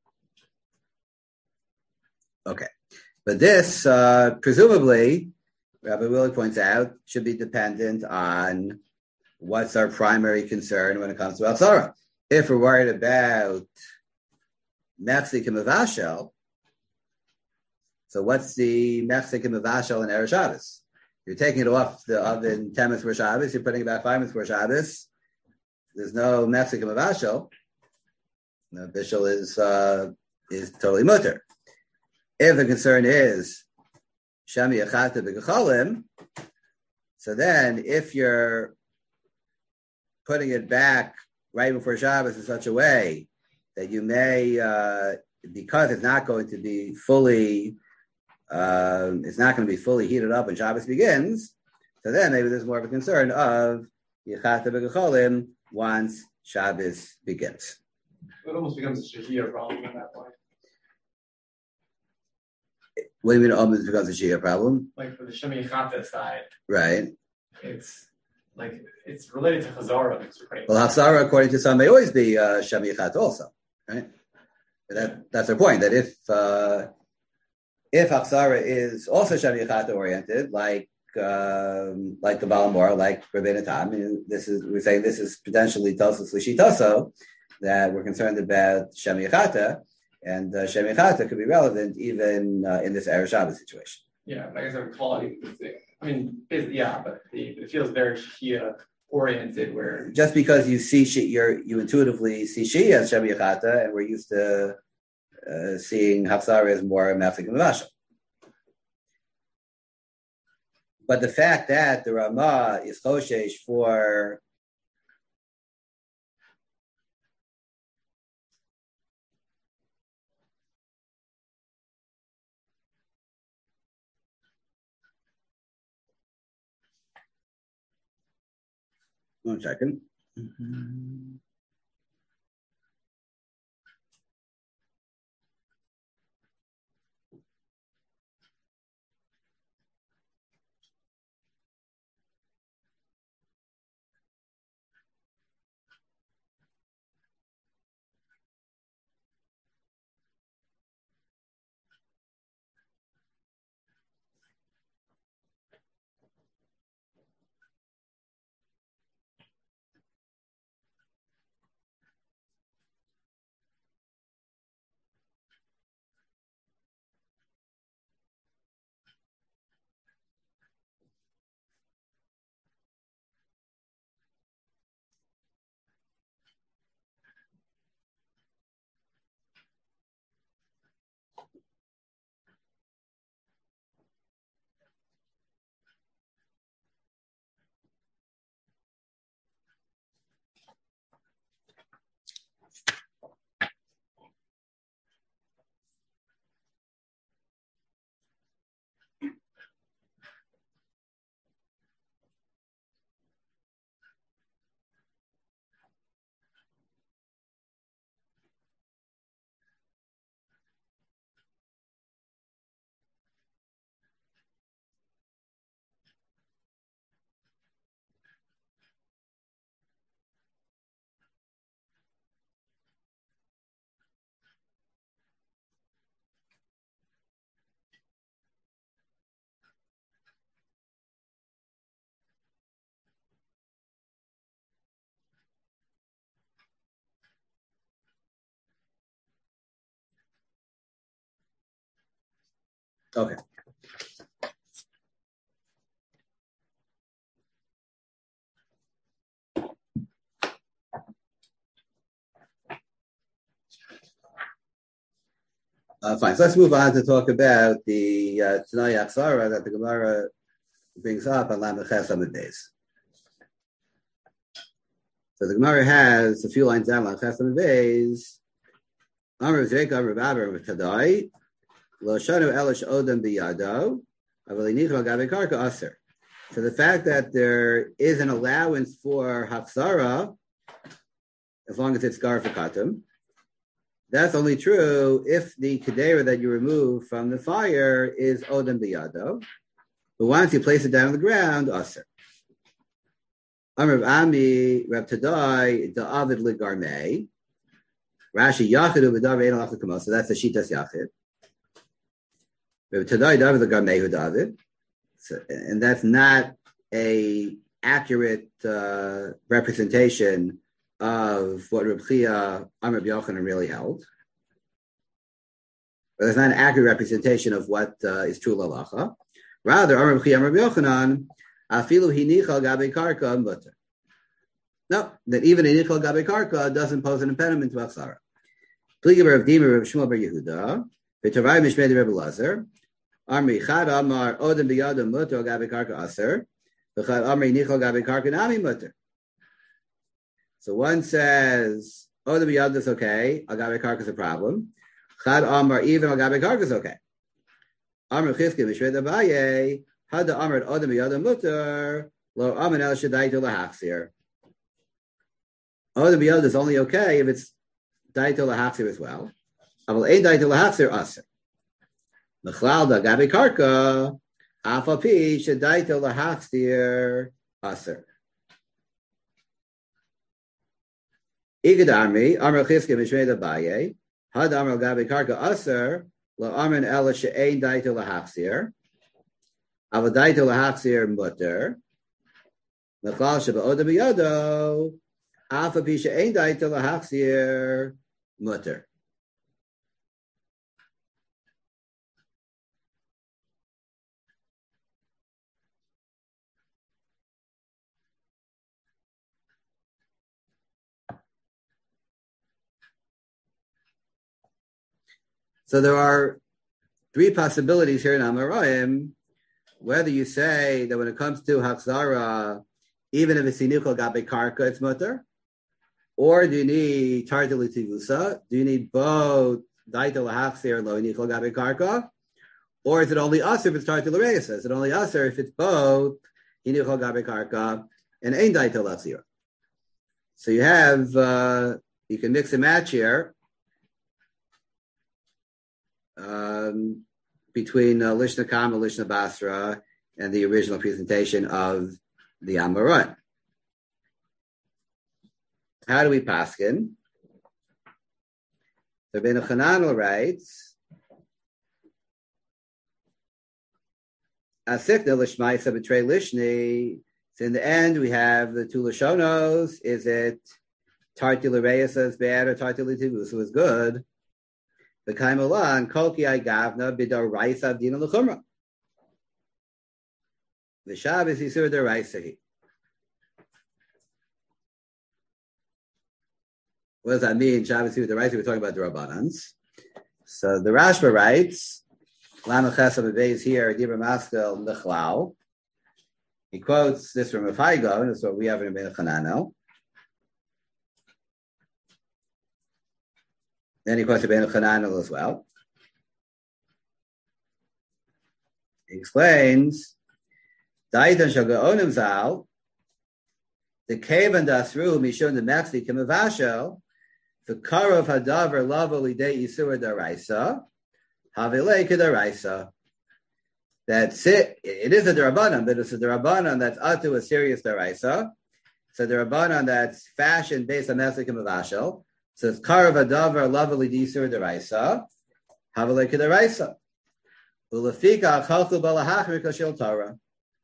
Okay. But this, uh, presumably, Rabbi Willie points out, should be dependent on what's our primary concern when it comes to Hachzara. If we're worried about Mechzik and Mavashel, so what's the Mechzik and Mavashel in Erev Shabbos? You're taking it off the oven ten minutes for Shabbos, you're putting it back five minutes for Shabbos. There's no Mechzik and Mavashel. The Bishul is, uh, is totally mutter. If the concern is Shami Achata B'Gechalim, so then if you're putting it back right before Shabbos in such a way that you may, uh, because it's not going to be fully, uh, it's not going to be fully heated up when Shabbos begins, so then maybe there's more of a concern of Yechata B'Gechalim once Shabbos begins. It almost becomes a Shahiyah problem at that point. What do you mean almost becomes a Shia problem? Like for the Shemi Chata side, right? It's like it's related to Chazara. Right? Well, Hafsara, according to some, may always be uh, Shemi Chat also, right? But that that's their point. That if uh, if Hafsara is also Shemi Chat oriented, like um, like the Balamora, like Rabbeinu Tam, I mean, this is we're saying this is potentially Tosos Lishitoso, that we're concerned about Shemi Chata. And uh, Shemi Chata could be relevant even uh, in this Erev Shabbos situation. Yeah, like I said, quality. I mean, yeah, but the, it feels very Shia oriented. Where just because you see she, you're, you intuitively see she as Shemi Chata, and we're used to uh, seeing Hafsara as more Mafik and Mavashal. But the fact that the Ramah is Choshesh for One second. Mm-hmm. Okay. Uh, fine. So let's move on to talk about the uh, Tanai Aksara that the Gemara brings up on Lamech Amud Beis. So the Gemara has a few lines down on Lamech Amud Beis. Amar Zreka Amar Babar Tadai Lo Shanu Elish Odem Biyado Avalinicho Gabe Karka Aser. So the fact that there is an allowance for Haksara, as long as it's Gar Fakatim, that's only true if the Kedera that you remove from the fire is Odem Biyado. But once you place it down on the ground, Aser. Amar Ami Reb Tadai Da'avid Ligarmei. Rashi Yachidu B'David Ein Alach L'Kamos. So that's the Shitas Yachid. Reb Tadai David Ligarmei Hu David. So, and that's not a accurate uh, representation of what Reb Chia Amar B'Yochanan really held. But it's not an accurate representation of what uh, is true l'alacha. Rather, Amar Reb Chia Amar B'Yochanan Afilu Hinichal Gabe Karka Mutter. No, that even a Nichal Gabe Karka doesn't pose an impediment to Aksara. Pliga Rav Dima Rav Shmuel Bar Yehuda, V'Tavai Mishmei Rav Elazar, Amri Chad Amar Odem B'Yadam Mutter Gabe Karka Aser, V'Chad Amri Nichal Gabe Karka Nami Mutter. So one says Odem B'Yadam is okay, Gabe Karka is a problem. Chad Amar even Gabe Karka is okay. Amri Chizki Mishmei Abaye, Hada Amar Odem B'Yadam Mutter, Lo Amin El Shaddai to Lahachsir. Odem B'Yadam is only okay if it's Daito Lahachsir as well. Aval Ein Daito Lahachsir Aser. Mechlal da Gabe Karka, Afapi Shadaito Lahachsir Aser. Igad Amri, Amar Chizki Mishmei Abaye, Had Amar Gabe Karka Aser, Lo Amin El She'ein Daito Lahachsir. Aval Daito Lahachsir Mutter. Mechlal Sheba Odem B'Yado, Afapi She'ein Daito Lahachsir Mutter. So there are three possibilities here in Amoraim, whether you say that when it comes to Haksara, even if it's Sinuchal Gabe Karka, it's Mutter, or do you need Tartali Tivusa? Do you need both Daito Lahachsir Lo Nichal Gabe Karka? Or is it only Aser if it's Tartali Reisa? Is it only Aser if it's both Nichal Gabe Karka and Ein Daito Lahachsir? So you have, uh, you can mix and match here. Um, between uh, Lishna Kama, Lishna Basra, and the original presentation of the Amoraim. How do we paskin? So Ben Chananel writes, Asikna Lishmaisa Betrei Lishni. So in the end, we have the two Lashonos. Is it Tarti L'Reisa is bad or Tarti L'Tivusa is good? The Kaimalan, Kolki I Gavna, Bidar Raisa Dina L'Chumra. The Shabbos Yisur Der Raisahi. What does that mean? Shabbos Yisur Der Raisa, we're talking about the Rabbanans. So the Rashba writes, Lama Chesam Abayz here, Dibra Maskal Nechlau. He quotes this from Rafaigo, and that's what we have in Ben Chananel. Then he quotes Rabbeinu Chananel as well. He explains, Daitan Shagaonim Zal, the Kavan Dasru, Mishon the Maxi Kimavashel, the Karov Hadavar Lavo Lidei Yisura Daraisa, Havile Kedaraisa. That's it. It is a Darabanan, but it's a Darabanan that's Atu a serious Daraisa. It's a Darabanan that's fashioned based on Maxi Kimavashel. Says Karav Adavar Lavali Disur Deraisa, Havalek Deraisa. Ulafika Chalchu Balahachri Kashil Torah.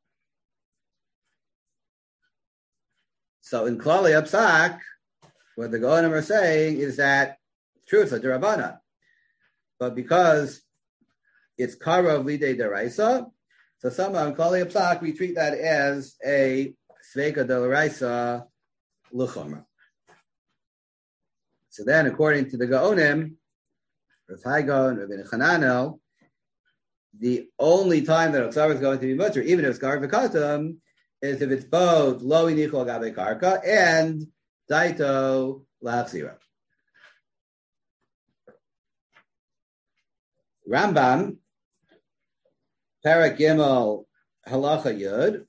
So in Klali Apsak, what the Goanim are saying is that true, it's a Derabana. But because it's Karov Lide Deraisa. So somehow in Kali Psak, we treat that as a Sveika Deraisa Luchomra. So then, according to the Gaonim, Rav Haigo and Rabbi Chananel, the only time that Oksara is going to be mutter, even if it's Karov V'Katam, is if it's both Lo Inichol Gabe Karka and Daito Lahafsira. Rambam, Parak Gimel, Halacha Yud,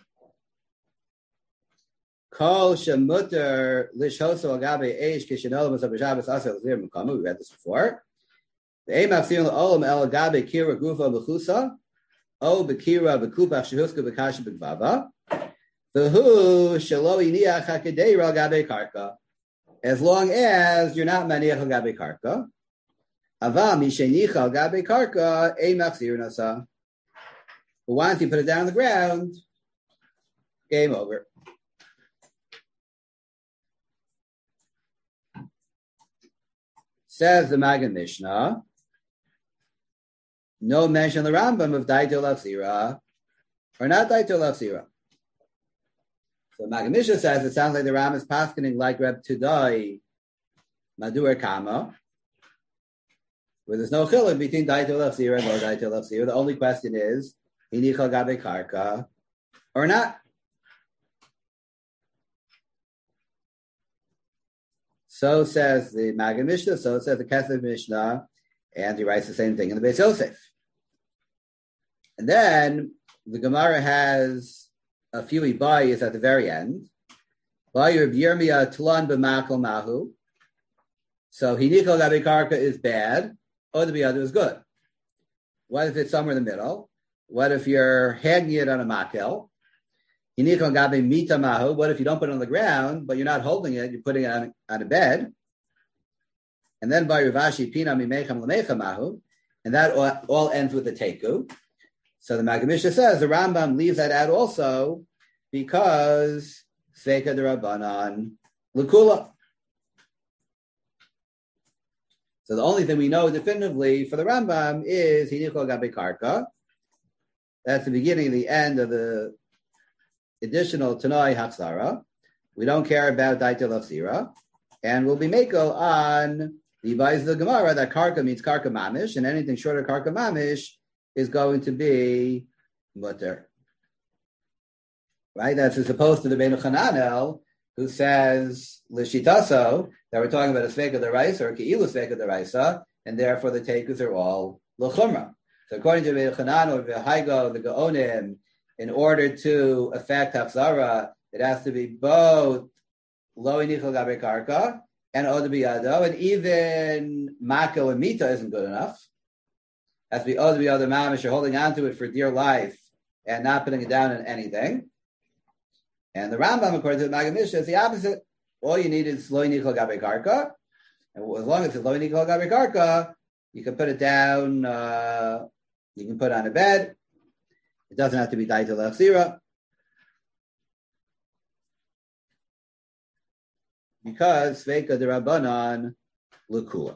Kol Shemuter Lishhoso Agabe Eish Kishanolam Sabashabas Asel Zir Mukamu. We read this before. The Aim Afsir Olam El Agabe Kira Gufa Bechusa, O Bekira Bekupach Shehuska Bekasha Bekvava, the Hu Shalo Iniach Hakadeira Gabe Karka. As long as you're not Maniach Gabe Karka. Ava Mishenicha Gabe Karka, Aim Afsir Nasa. But once you put it down on the ground, game over. Says the Magen Mishnah, no mention in the Rambam of Daito Lafsira or not Daito Lafsira. So Magen Mishnah says it sounds like the Rambam is paskening like Reb Tudai Madur Kama, where there's no chiluk between Daito Lafsira and no Daito Lafsira. The only question is, Hinichal Gabe Karka or not? So says the Magen Mishnah, so says the Kesef Mishnah, and he writes the same thing in the Beis Yosef. And then the Gemara has a few ibayis at the very end. Bayir Yirmiyah Tlan b'Makol Mahu. So Hinichal Gabe Karka is bad, or the other is good. What if it's somewhere in the middle? What if you're hanging it on a makel? Hinichal Gabe Mita Mahu. What if you don't put it on the ground, but you're not holding it, you're putting it on, on a bed? And then by Ravashi Pina Mimecham Lamecha Mahu, and that all, all ends with the Teku. So the Magen Mishnah says the Rambam leaves that out also because Sveika D'Rabbanan L'Kula. So the only thing we know definitively for the Rambam is Hinichal Gabe Karka. That's the beginning and the end of the additional Tanai Haksara. We don't care about Daito Lafsira. And we'll be Mako on the Ibais of the Gemara that Karka means Karka Mamish, and anything short of Karka Mamish is going to be Mutter. Right? That's as opposed to the Beinu Chananel, who says, Lishitaso, that we're talking about a Sveika D'Raisa or Ke'ilu Sveika D'Raisa, and therefore the Tekus are all L'chumra. So according to Beinu Chananel, the Haigo, the Gaonim, in order to affect Hafzara, it has to be both Lo Inichal Gabe Karka and Oda Biyado, and even Mako and Mita isn't good enough. It has to be Oda Biyado Mamish, you're holding on to it for dear life and not putting it down in anything. And the Rambam, according to the Magen Mishnah, is the opposite. All you need is Lo Inichal Gabe Karka, and as long as it's Lo Inichal Gabe Karka, you can put it down, uh, you can put it on a bed. It doesn't have to be Daito Lachsira. Because Sveika D'Rabbanan L'Kula.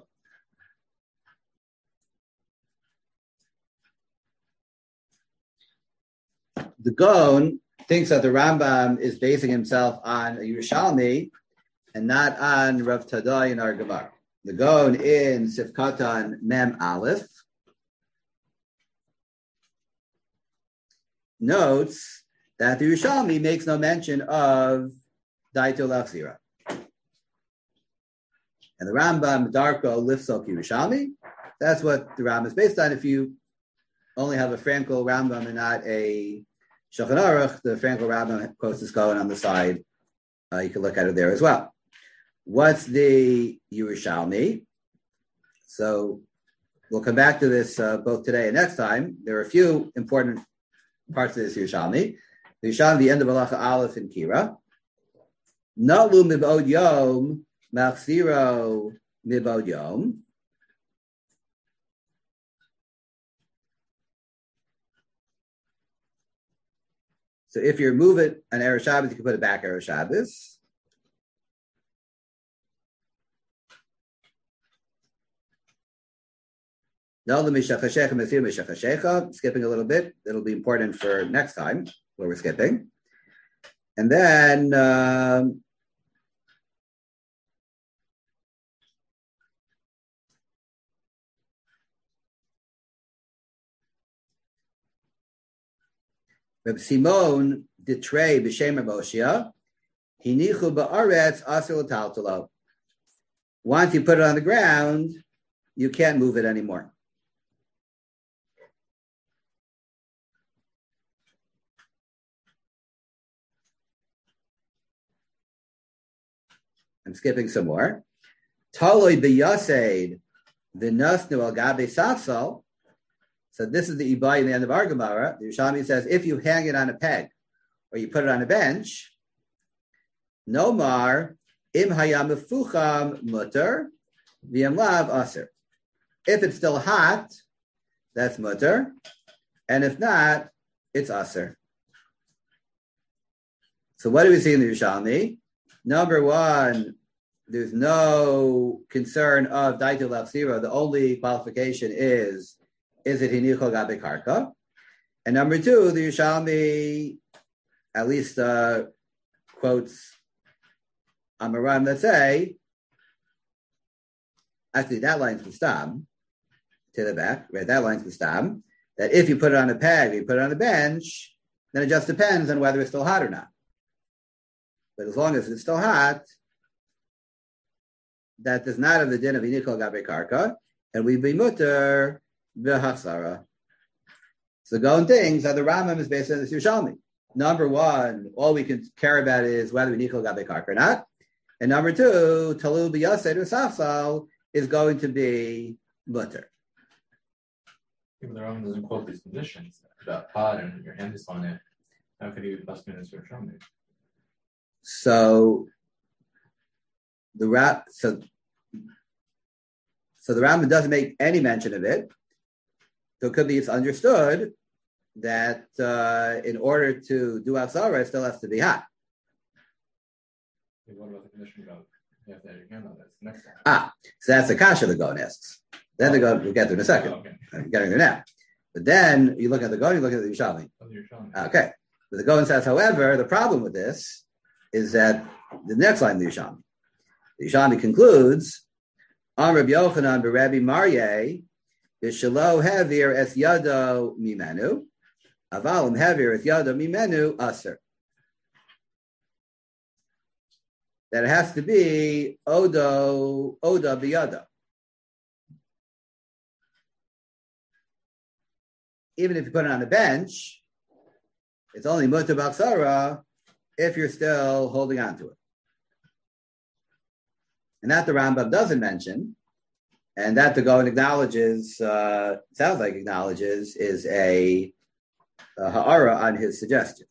The Gaon thinks that the Rambam is basing himself on a Yerushalmi and not on Rav Tadai in our Gemara. The Gaon in Sifkatan Mem Aleph notes that the Yerushalmi makes no mention of Daito Lachsira. And the Rambam Darko lifts up Yerushalmi. That's what the Rambam is based on. If you only have a Frankel Rambam and not a Shulchan Aruch, the Frankel Rambam quotes this going on the side. Uh, you can look at it there as well. What's the Yerushalmi? So we'll come back to this uh, both today and next time. There are a few important parts of this Yerushalmi. The Yerushalmi, the end of Halacha Aleph in Kira. Na'lu mib'od yom Machziro mibod yom. So if you remove it on Erev Shabbos, you can put it back Erev Shabbos. No, the mishachashecha mesir mishachashecha. Skipping a little bit. It'll be important for next time where we're skipping. And then um, Reb Simon ditrei b'shem Raboshia. Hinichu ba'aretz asur l'taltalo. Once you put it on the ground, you can't move it anymore. I'm skipping some more. Taloi b'yaseid v'nasnu al gabe safsal. So this is the Ibai in the end of our Gemara. The Yerushalmi says, if you hang it on a peg or you put it on a bench, Nomar im hayam mefucham mutter v'yam lav aser. If it's still hot, that's mutter, and if not, it's aser. So what do we see in the Yerushalmi? Number one, there's no concern of daitul lafsira. The only qualification is, is it hinichol gabe karka? And number two, the Yerushalmi at least uh, quotes Amaram that say, actually that line's Kustam, to the back, right? That line's Kustam, that if you put it on a peg or you put it on a bench, then it just depends on whether it's still hot or not. But as long as it's still hot, that does not have the din of hinichol gabe karka, and we be mutter v'hachzara. So going things that the Rambam is based on this Yerushalmi. Number one, all we can care about is whether we hinichol gabe karka or not. And number two, talu b'yased or safsal is going to be mutter. Even the Rambam doesn't quote these conditions about pot and your hand is on it. How could you bust me in this Yerushalmi? So the rap, so so the Rambam doesn't make any mention of it. So it could be it's understood that uh, in order to do Hafsara, it still has to be hot. What about the condition about you have to have your hand on it? Next time. Ah, so that's the kasha the Gaon asks. Then the Gaon, we'll get to in a second. Oh, okay. I'm getting there now. But then you look at the Gaon, you look at the Yerushalmi. Oh, the Yerushalmi. Okay. But the Gaon says, however, the problem with this is that the next line of the Yerushalmi. The Yerushalmi concludes, on Rabbi Yochanan b'Rabbi Maryeh, B'shelo hevir es yado mimenu, avalim hevir es yado mimenu aser. That it has to be odo, oda b'yada. Even if you put it on a bench, it's only mutter b'aksara if you're still holding on to it. And that the Rambam doesn't mention, and that the Gaon acknowledges, uh, sounds like acknowledges, is a, a ha'ara on his suggestion.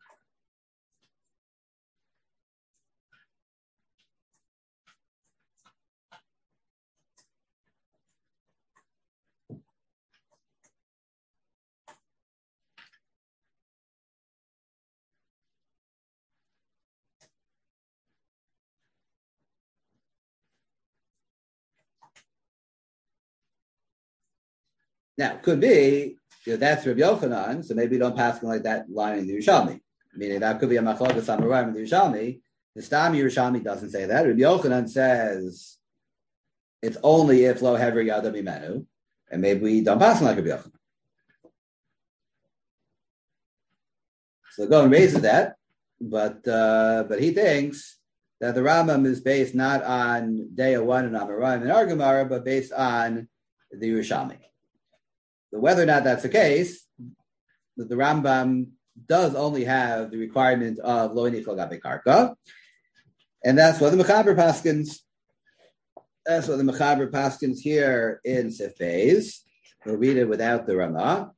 Now, could be, you know, that's Rabbi Yochanan, so maybe don't pass like that line in the Yerushalmi. Meaning that could be a machlokes Amoraim in the Yerushalmi. The Stam Yerushalmi doesn't say that. Rabbi Yochanan says it's only if lo hever yada mimenu, and maybe we don't pass like Rabbi Yochanan. So the Gaon raises that, but uh, but he thinks that the Rambam is based not on Deya one and Amoraim and our Gemara, but based on the Yerushalmi. So whether or not that's the case, that the Rambam does only have the requirement of lo hinichol gabe karka, and that's what the Mechaber paskins. That's what the Mechaber paskins here in Sif Beis. We'll read it without the Ramah.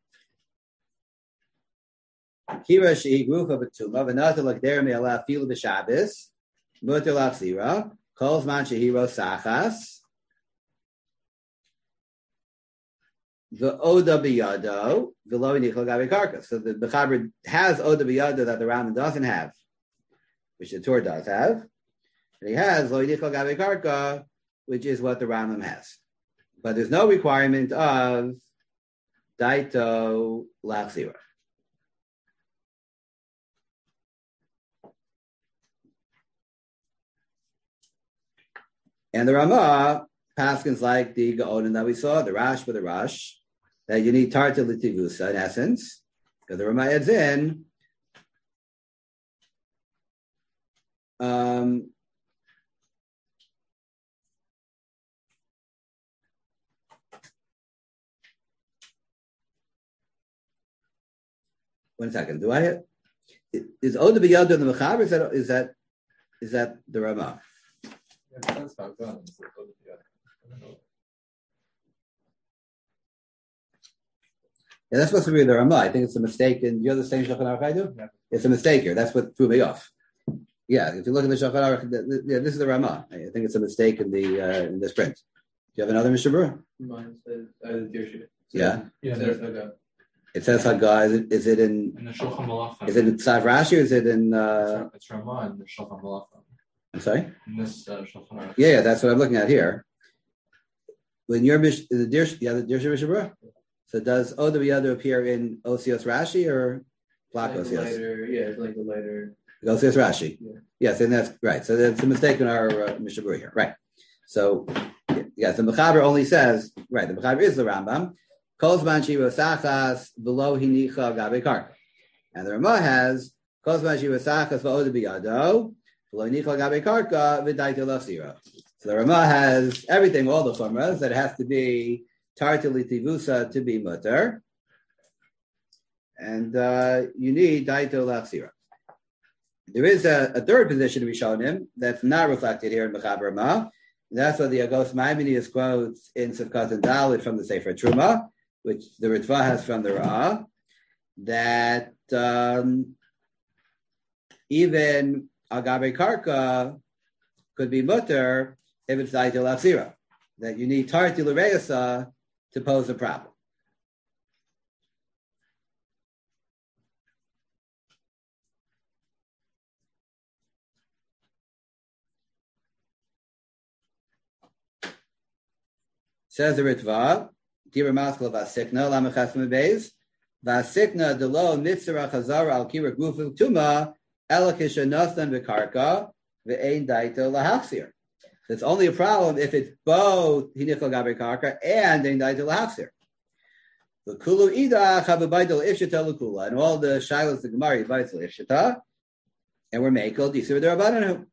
Kira shehi grufa b'tuma v'nata l'kder me'alav filu b'Shabbos muter l'achzira kol zman shehiro sachas. The oda biyado, the lo hinichol gabe karka. So the Mechaber has oda biyado that the Rambam doesn't have, which the Torah does have, and he has lo hinichol gabe karka, which is what the Rambam has. but there's no requirement of daito lachzira. And the Ramah paskins like the Gaonin that we saw, the Rash with the Rash, that you need tarta litivusa in essence, because the Ramah adds in um, one second. Do I is Oda B'Yad in the Mechaber? Is that is that is that the Ramah? Yeah, that's not done. Yeah, that's supposed to be the Ramah. I think it's a mistake. And you're the same Shulchan Aruch I do? Yeah. It's a mistake here. That's what threw me off. Yeah, if you look at the Shulchan Aruch, yeah, this is the Ramah. I think it's a mistake in the uh, in this print. Do you have another Mishabur? Mine says uh, the Dirshu. Yeah. Yeah. It says Haggah. Is it, is it in? In the Shulchan Malachim. Is it in Tzav Rashi or is it in? Uh, it's Ramah in the Shulchan Malachim. I'm sorry. In this uh, Shulchan Aruch. Yeah, yeah, that's what I'm looking at here. When you're mish, the Dirsh, yeah, the Dirshu Mishabur. So does Oda B'Yado appear in Osios Rashi or Black like Osios? Lighter, yeah, it's like the lighter. Osios Rashi. Yeah. Yes, and that's right. So that's a mistake in our uh, Mishabur here, right? So yes, the Mechaber only says right. The Mechaber is the Rambam. Kozman shiva sachas below hinicha gabe karka, and the Ramah has Kozman shiva sachas v'Oda B'Yado below hinicha gabe karka v'daita lafsira. So the Ramah has everything, all the chumras that it has to be tarta litivusa to be mutter, and uh, you need daito lafsira. There is a, a third position to be shown him that's not reflected here in Mechaber Ramah. That's what the Agos Maimonides quotes in Sivkat and Dalit from the Sefer Truma, which the Ritva has from the Ra, that um, even Agabe Karka could be mutter if it's daito lafsira, that you need tarti l'reisa to pose a problem. Says the Ritva, Dira Maskal Vasikna, Lamachas Mebeis, Vasikna Delo Mitzvah Chazara Al Kira Gufu Tuma, Elakisha Noslan Vikarka, Ve'ein Daito Lahafsir. It's only a problem if it's both Hinichel Gabe Karka and Ein Daito Lahafsir. The Kulu Ida Chababaidal Ifshita Lukula, and all the Shilas the Gemara Baitel Ifshita, and we're Mekel Disur Derabananu.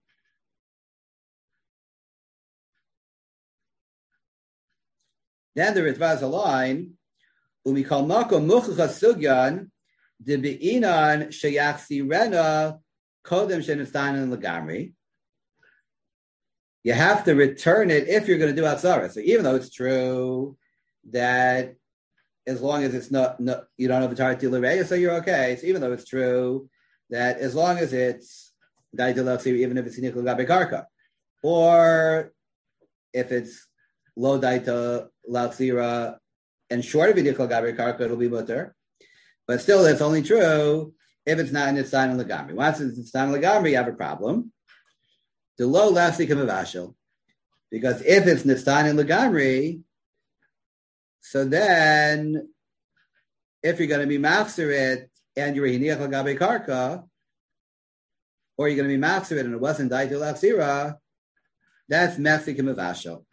Then the Ritva has a line, Umikal Mako Muchacha Sugyan, De Be'inan Shayach Sirena, Kodem Shenistan Lagamri. You have to return it if you're going to do Atzara. So even though it's true that as long as it's not, not you don't have a Tarti L'Reya, so you're okay. So even though it's true that as long as it's Daito, even if it's Nichol Gabe Karka, or if it's Lo Daito Lachzira and short of Nichol Gabe Karka, it'll be mutter. But still, that's only true if it's not in Nitzan and Lagamri. Once it's Nitzan and Lagamri, you have a problem. The low lafsi kamavashel, because if it's Nitzan and Lagamri, so then if you're going to be machzer it and you're a hiniach lagabe karka, or you're going to be machzer it and it wasn't daito lachzira, that's mechzi kamavashel.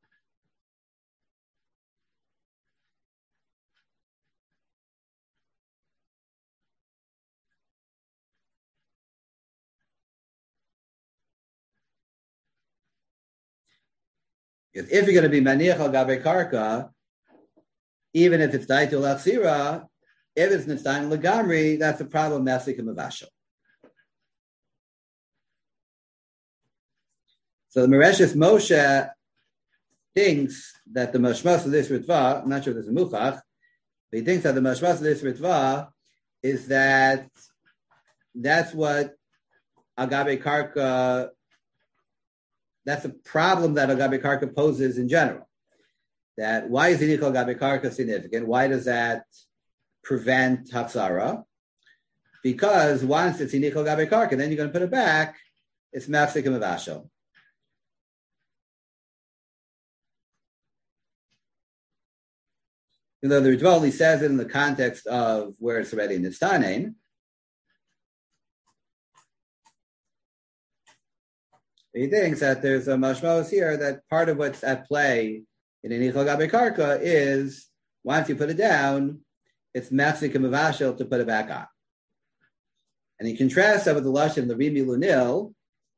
If you're going to be maniach al gabe karka, even if it's daito lachzira, if it's nitzan lagamri, that's a problem. Mefsik mavashel. So the Mereshes Moshe thinks that the mashmas of this ritva, I'm not sure if there's a muchach, but he thinks that the mashmas of this ritva is that that's what agabe karka. That's a problem that Agabe Karka poses in general. That why is Hinichel Agabe Karka significant? Why does that prevent Hafsara? Because once it's Hinichel Agabe Karka, then you're going to put it back, it's Mafsik and Mavashel. Even though the Ritva only says it in the context of where it's already nistanen, he thinks that there's a mashmos here that part of what's at play in an Inichol Gabe Karka is once you put it down, it's mafsik and mavashel to put it back on. And he contrasts that with the lashon of the Rimi Lunil,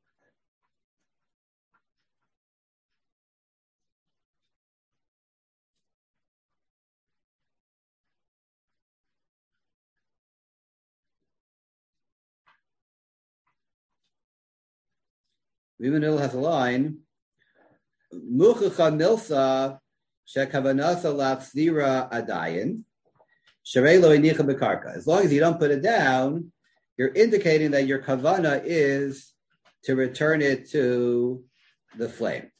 Rimi Lunil has a line, Muchacha milsa shekavanasa lachzira adayin sharei lo inicha bekarka. As long as you don't put it down, you're indicating that your kavana is to return it to the flame.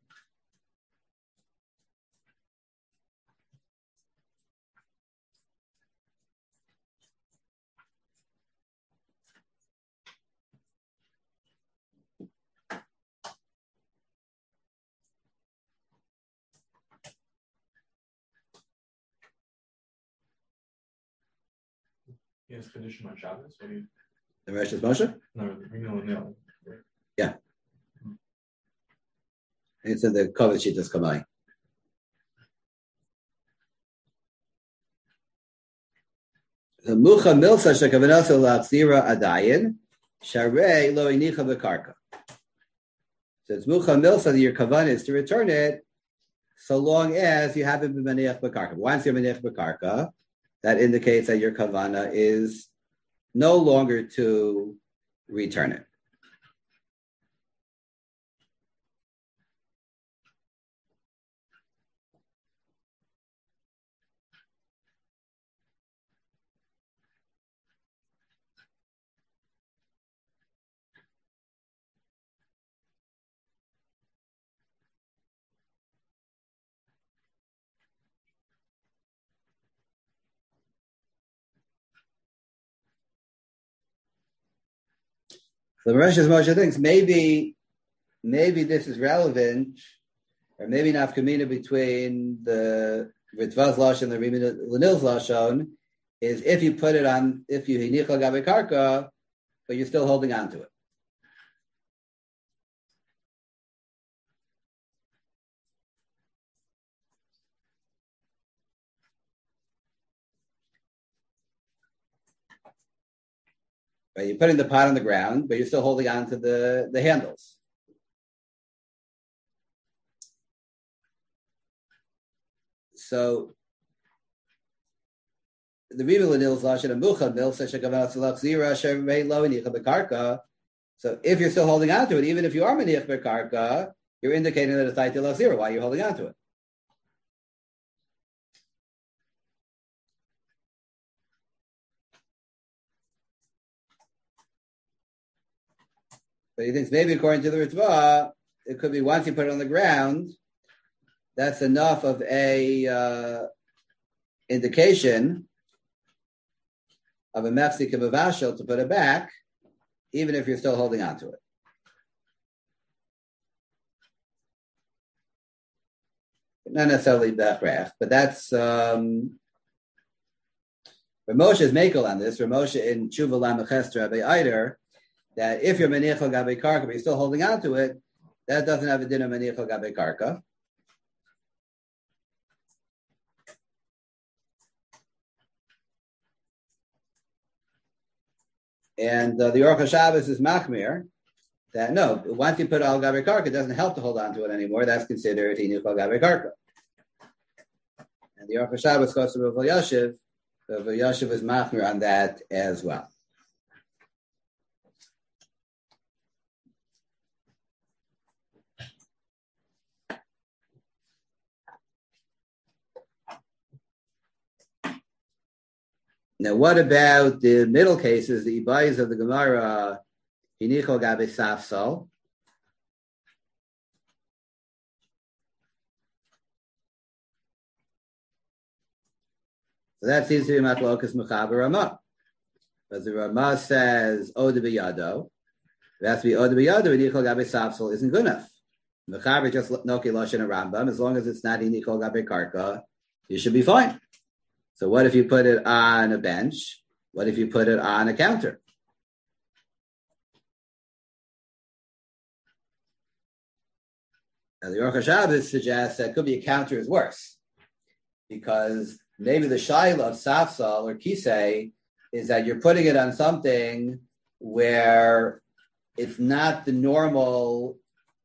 Yes, condition on Shabbos. What do you? The Rishon Moshe? No, no, no. Yeah. It's in the Kovetz Shitas Kamai. The Mucha Milsa Shekavanaso Lachzira Adayin Sharei Lo Inicha Bekarka. So it's Mucha Milsa that your kavanah is to return it so long as you haven't been Maniach Bekarka. Once you're Maniach Bekarka, that indicates that your kavana is no longer to return it. The Rosh Moshe thinks maybe, maybe this is relevant, or maybe nafkamina between the Ritva's lashon and the Rimi Lunil's lashon is if you put it on, if you hinichal gabe karka, but you're still holding on to it. Right, you're putting the pot on the ground, but you're still holding on to the, the handles. So the Rimi Lunil's lashon and Mucha Mil Shekavanah Tzilach Zira Shervei Lo Inicha Bekarka. So if you're still holding on to it, even if you are Maniach Bekarka, you're indicating that it's Taiti Lach Zira. Why are you holding on to it? But he thinks maybe according to the Ritva, it could be once you put it on the ground, that's enough of a uh, indication of a mefsik of a vashel to put it back, even if you're still holding on to it. Not necessarily Bechrech, but that's um, Ramosha is Mekel on this. Ramosha in Tshuva Lamechester Rabbi Eider, that if you're Manichal Gabe Karka, but you're still holding on to it, that doesn't have a din of Manichal Gabe Karka. And uh, the Aruch HaShabbos is Machmir, that no, once you put Al Gabe Karka, it doesn't help to hold on to it anymore. That's considered Hinichal Gabe Karka. And the Aruch HaShabbos goes to Rav Yashiv. Rav Yashiv is Machmir on that as well. Now, what about the middle cases, the Ibayis of the Gemara, Hinichol Gabe Safsal? So that seems to be Matlokas Mechaber Ramah. Because the Ramah says, Oda B'yado. It has to be Oda B'yado, Hinichol Gabe Safsal isn't good enough. Mechaber just Noki Lashon and Rambam. As long as it's not Hinichol Gabe Karka, you should be fine. So what if you put it on a bench? What if you put it on a counter? Now the Aruch HaShabbos suggests that could be a counter is worse, because maybe the shaila of safsal or kisei is that you're putting it on something where it's not the normal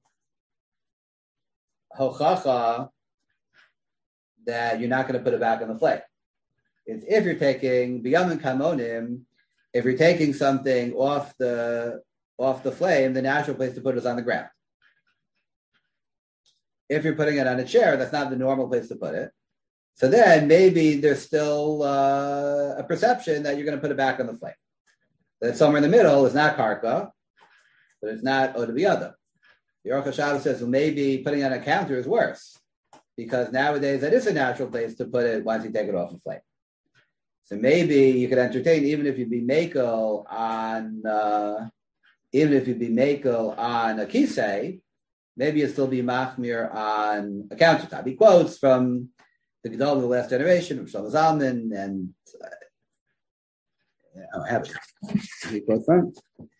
hochacha that you're not going to put it back on the flame. It's if you're taking b'yamin kamonim, if you're taking something off the off the flame, the natural place to put it is on the ground. If you're putting it on a chair, that's not the normal place to put it. So then maybe there's still uh, a perception that you're going to put it back on the flame. That somewhere in the middle is not karka, but it's not oda b'yada. The Aruch HaShabbos says, well, maybe putting it on a counter is worse, because nowadays that is a natural place to put it once you take it off the flame. So maybe you could entertain, even if you'd be makel on, uh, even if you'd be makel on a kisei, maybe you'd still be machmir on a countertop. He quotes from the Gedol of the last generation, from Shlomo Zalman, and uh, oh, I have it. He quotes from.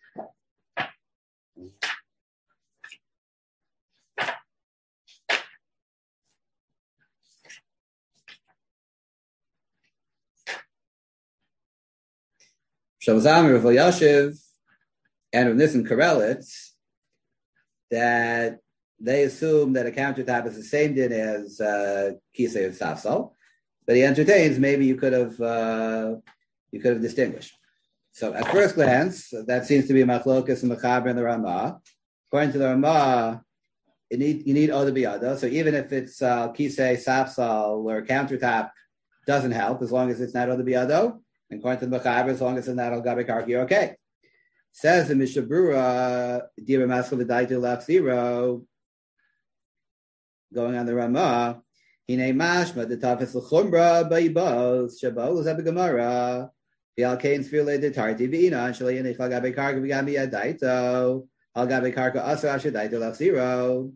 Shlomo Zalman, Rav Elyashiv, and Rav Nissen Karelitz, that they assume that a countertop is the same din as uh, kisei of safsal, but he entertains maybe you could have uh, you could have distinguished. So at first glance, that seems to be machlokas and mechaber and the Ramah. According to the Ramah, you need you need oda b'yada. So even if it's uh, kisei safsal or countertop, doesn't help as long as it's not oda b'yada. And according to the mechaber, as long as it's not al gabe karka, you're okay. Says the Mishabura, Dira Maskal V'Daitu Lach Zero, going on the Ramah, Hine Mashma, the Tafis L'Chumbra, Ba'ibos, Shabos, Abigamara, V'Alkein Sfirle de Tarti V'ina, and Shalei Yanich Al-Gabe Karka V'Gabi Adaito, Al-Gabe Karka Asa Asher Daitu Lach Zero,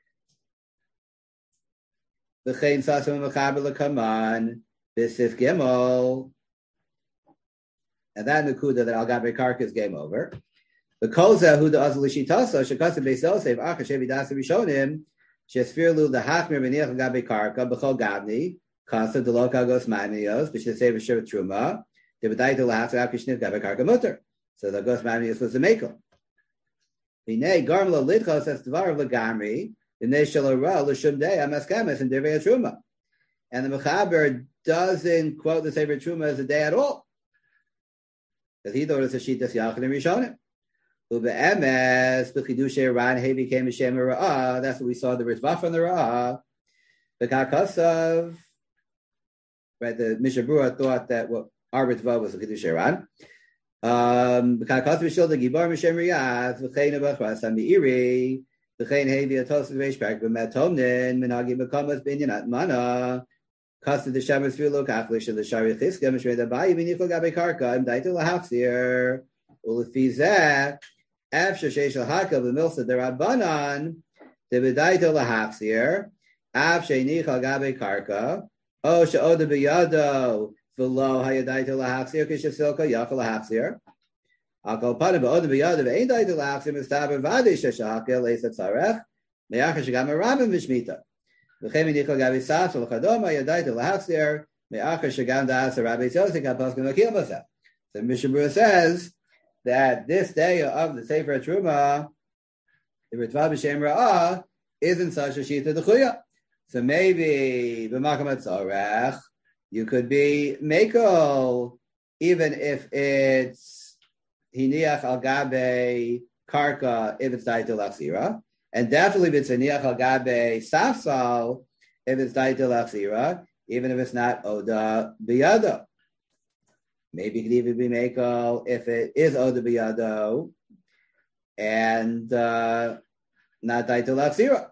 V'chein Sasam Mechaber L'Kaman, V'Sif Gimel, and that Nakuda that Al Gabe Karka is game over. The Koza who the Azalishitasa, Shakasa Beisosef, Akashevi Dasa Rishonim, Shesfirlu the Hachmir Veniach Al Gabe Karka, Bechol Gabni, Kasa the Lokagos Manios, Bishasev Shiv Truma, the Badaita Lahasa Akishniv Gabe Karka Mutter. So the Gos Manios was a Makel. Hine Garmla Lidchos as Dvar of Lagamri, the Neshalara, Lashumde, Amaskamas, and Devea Truma. And the Mechaber doesn't quote the Sefer Truma as a day at all. Because he thought it was a Shitas Yachid and Rishonim. Ube'emes, B'chidushe Ran, he became a Shem Ra'ah. That's what we saw, the Rizvah from the Ra'ah. The Kakasav, right, the Mishabura thought that what our Rizvah was a Chidushe Ran. Um, the Kakasav Rishil, the Gibar Mishem Riyaz, V'chein Abachras, Ami'iri, V'chein Hevi Atos V'Veshpek, V'metomnin, Minagi B'kamas Binyanat Mana, Costa the Shabbos Filo Kachlish of the Shari Chiska, Mishre the Bayi, Miniko Gabe Karka, and Daito Lahafsir, Ulafizak, After Sheshal Haka, the Milsa, the Rabbanan, the Bedaito Lahafsir, Afshe Nichal Gabe Karka, O Shaoda Biyado, Vilo Hayadaito Lahafsir, Kishasilka, Yakal Lahafsir, Akal Pada Oda Biyado, Ain Daito Lahafsir, Mustafa Vadi Sheshaka, Lesat Sarech, Meachash Gama Rabin Vishmita. The Mishabura says that this day of the Sefer Truma, the Ritva B'Shem Ra'ah, isn't such a Shita D'Chuya. So maybe b'Makam Tzorech, you could be Mekel, even if it's Hiniach Al Gabe Karka, if it's Daitul Achsira. And definitely if it's a niach al gabe safsal, if it's daitel achsira, even if it's not oda biyado. Maybe it could even be mekel if it is oda biyado and uh, not daitel achsira.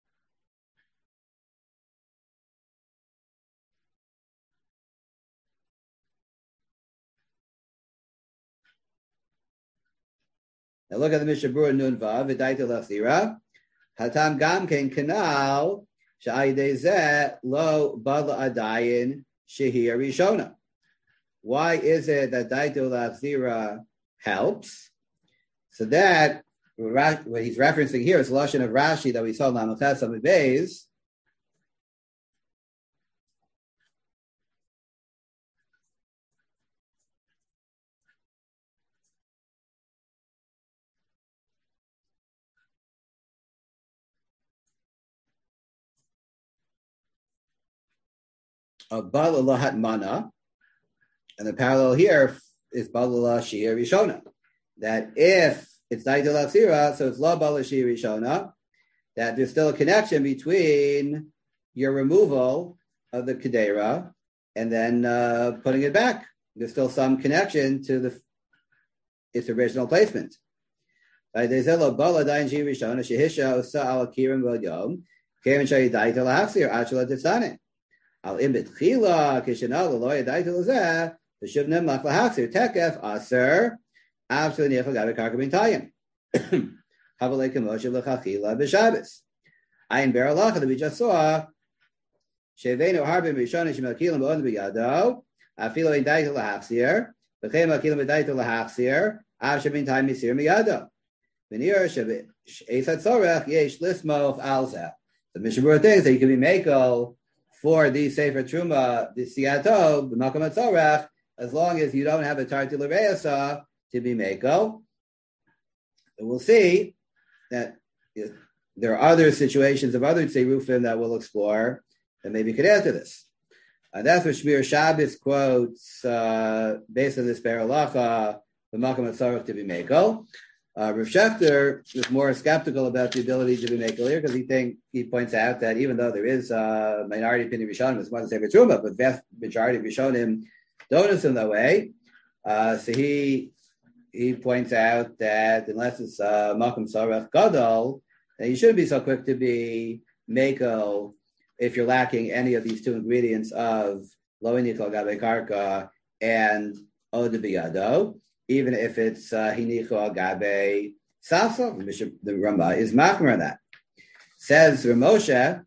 Now look at the Mishabura Nun Vav, V'daitel achsira. Hatam gam ken kanal sha'ayidei zeh lo bala adayin Shehi Rishona. Why is it that Daitul Lachzira helps? So that what he's referencing here is the lashon of Rashi that we saw in Lamachas Amud Beis. Of Balala Hatmana, and the parallel here is Balala Shia Rishona. That if it's Daitul Lachzira, so it's La Balala Shia Rishona, that there's still a connection between your removal of the Kedera and then uh, putting it back. There's still some connection to the its original placement. Al imbit chila kishana l'loy daitel zeh the shivnem lach lahachzir tekef aser absolutely nechal gabe karka b'intayim havalei kemoshe l'chachila b'shabbos. Ayin beralacha that we just saw shevenu harbin b'shana shemelkilim b'on b'yado afilo in daitel lahachzir v'chem akilim b'daitel lahachzir av shebintayim misir miyado v'nir sheb eisat sorech yesh lismof al zeh. The Mishnah thinks that you can be mekel for the Sefer Truma, the Siato, the Makam Atzorach, as long as you don't have a Tartil Reisa to be Mako. And we'll see that there are other situations of other Tzerufim that we'll explore that maybe could add to this. And that's what Shmir Shabbos quotes, uh, based on this Beralacha, the Makam Atzorach to be Mako. Uh, Rav Shechter is more skeptical about the ability to be Mako here because he think he points out that even though there is a minority opinion of Rishonim, it's one to say Truma, but the vast majority of Rishonim don't assume that way. Uh, so he he points out that unless it's uh, Makom Sarach Gadol, then you shouldn't be so quick to be Mako if you're lacking any of these two ingredients of Lo Inichal Gabe Karka and Oda Biyado. Even if it's hinicho uh, agabe safsa, the Rama is machmer on that. Says Ramosha,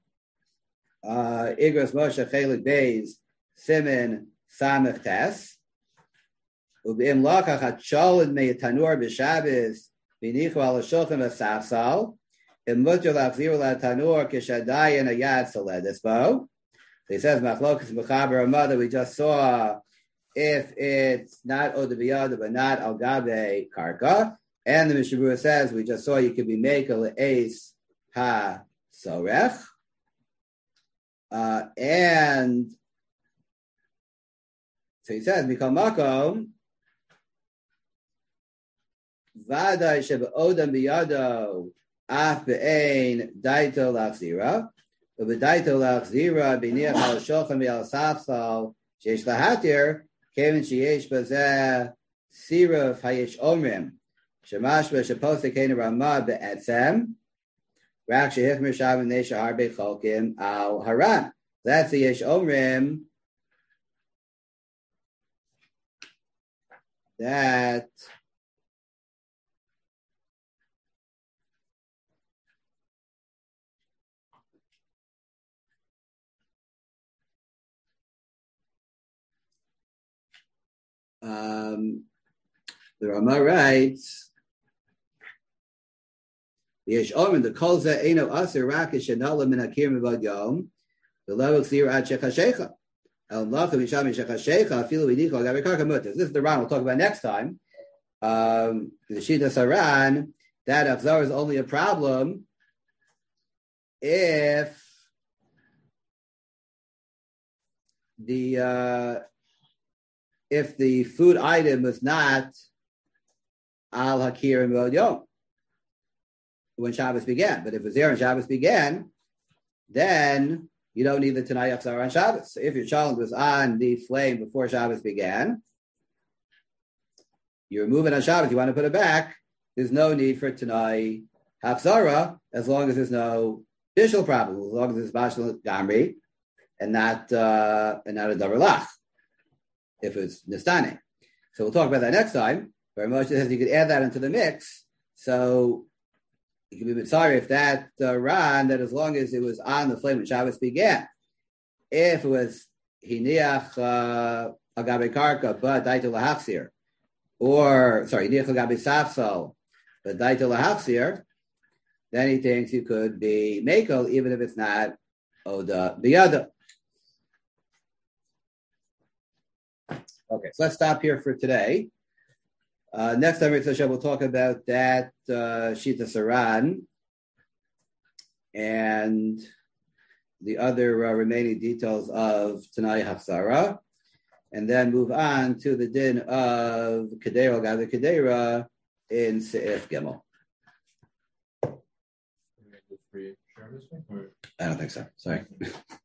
uh, Igros Moshe Chelik Beis Simin Samech Tes Ubeim Lakach Hatcholid Me Tanur B'Shabbos V'Nicho Al Shulchan V'Safsal Imutter Lachzir La Tanur Kishadayin Ayad Saledisbo. He says Machlokas Mechaber Rama that we just saw. If it's not Odabiyada, but not Al Gabe Karka, and the Mishnah Berurah says, we just saw you could be Mekel Eis Ha Sorech, uh, and so he says, Mikal Makom, Vada Sheba Odam Biyado, Af Be'ein Daito Lachzira, Ubedaito Lachzira, B'niach Al Shochan B'al Safsal, Sheish Lahatir, Kevin Sheyesh Bazeh Siruf Hayesh Omrim Shemashba Shaposa Kena Ramah Be'etzem Rak Shehich Mishav Nesha Harbe Cholkim Al Haran. That's the Yesh Omrim that Um, the Rama writes, Yesh Omen, the Kolza Eino Aser Rakish and Nala Min Akir Mibad Yom, the level Sir Ad Shechashecha. El Lacha Misham Shechashecha, Filu Vidiko, Gavikaka Mutas. This is the Ran we'll talk about next time. Um, the Shita Saran, that Achzar is only a problem if the uh, if the food item is not al hakir and Mod Yom when Shabbos began. But if it's there when Shabbos began, then you don't need the Tanai Achzar on Shabbos. So if your child was on the flame before Shabbos began, you remove it on Shabbos, you want to put it back, there's no need for Tanai Achzara as long as there's no visual problem, as long as it's Bashal Gamri and not uh, and not a Davar Lach. If it's Nistane. So we'll talk about that next time. But Moshe says you could add that into the mix. So you can be a bit sorry if that uh, ran, that as long as it was on the flame when Shabbos began. If it was hiniach uh, agabe karka, but daita lahachsir, or sorry, hiniach agabe safsal, but daita lahachsir, then he thinks you could be makel even if it's not oda biyada. Okay, so let's stop here for today. Uh, next time, we'll talk about that uh, Shita Saran and the other uh, remaining details of Tanai Hafsara, and then move on to the din of Kedera Gada Kedera in Seif Gimel. I don't think so. Sorry.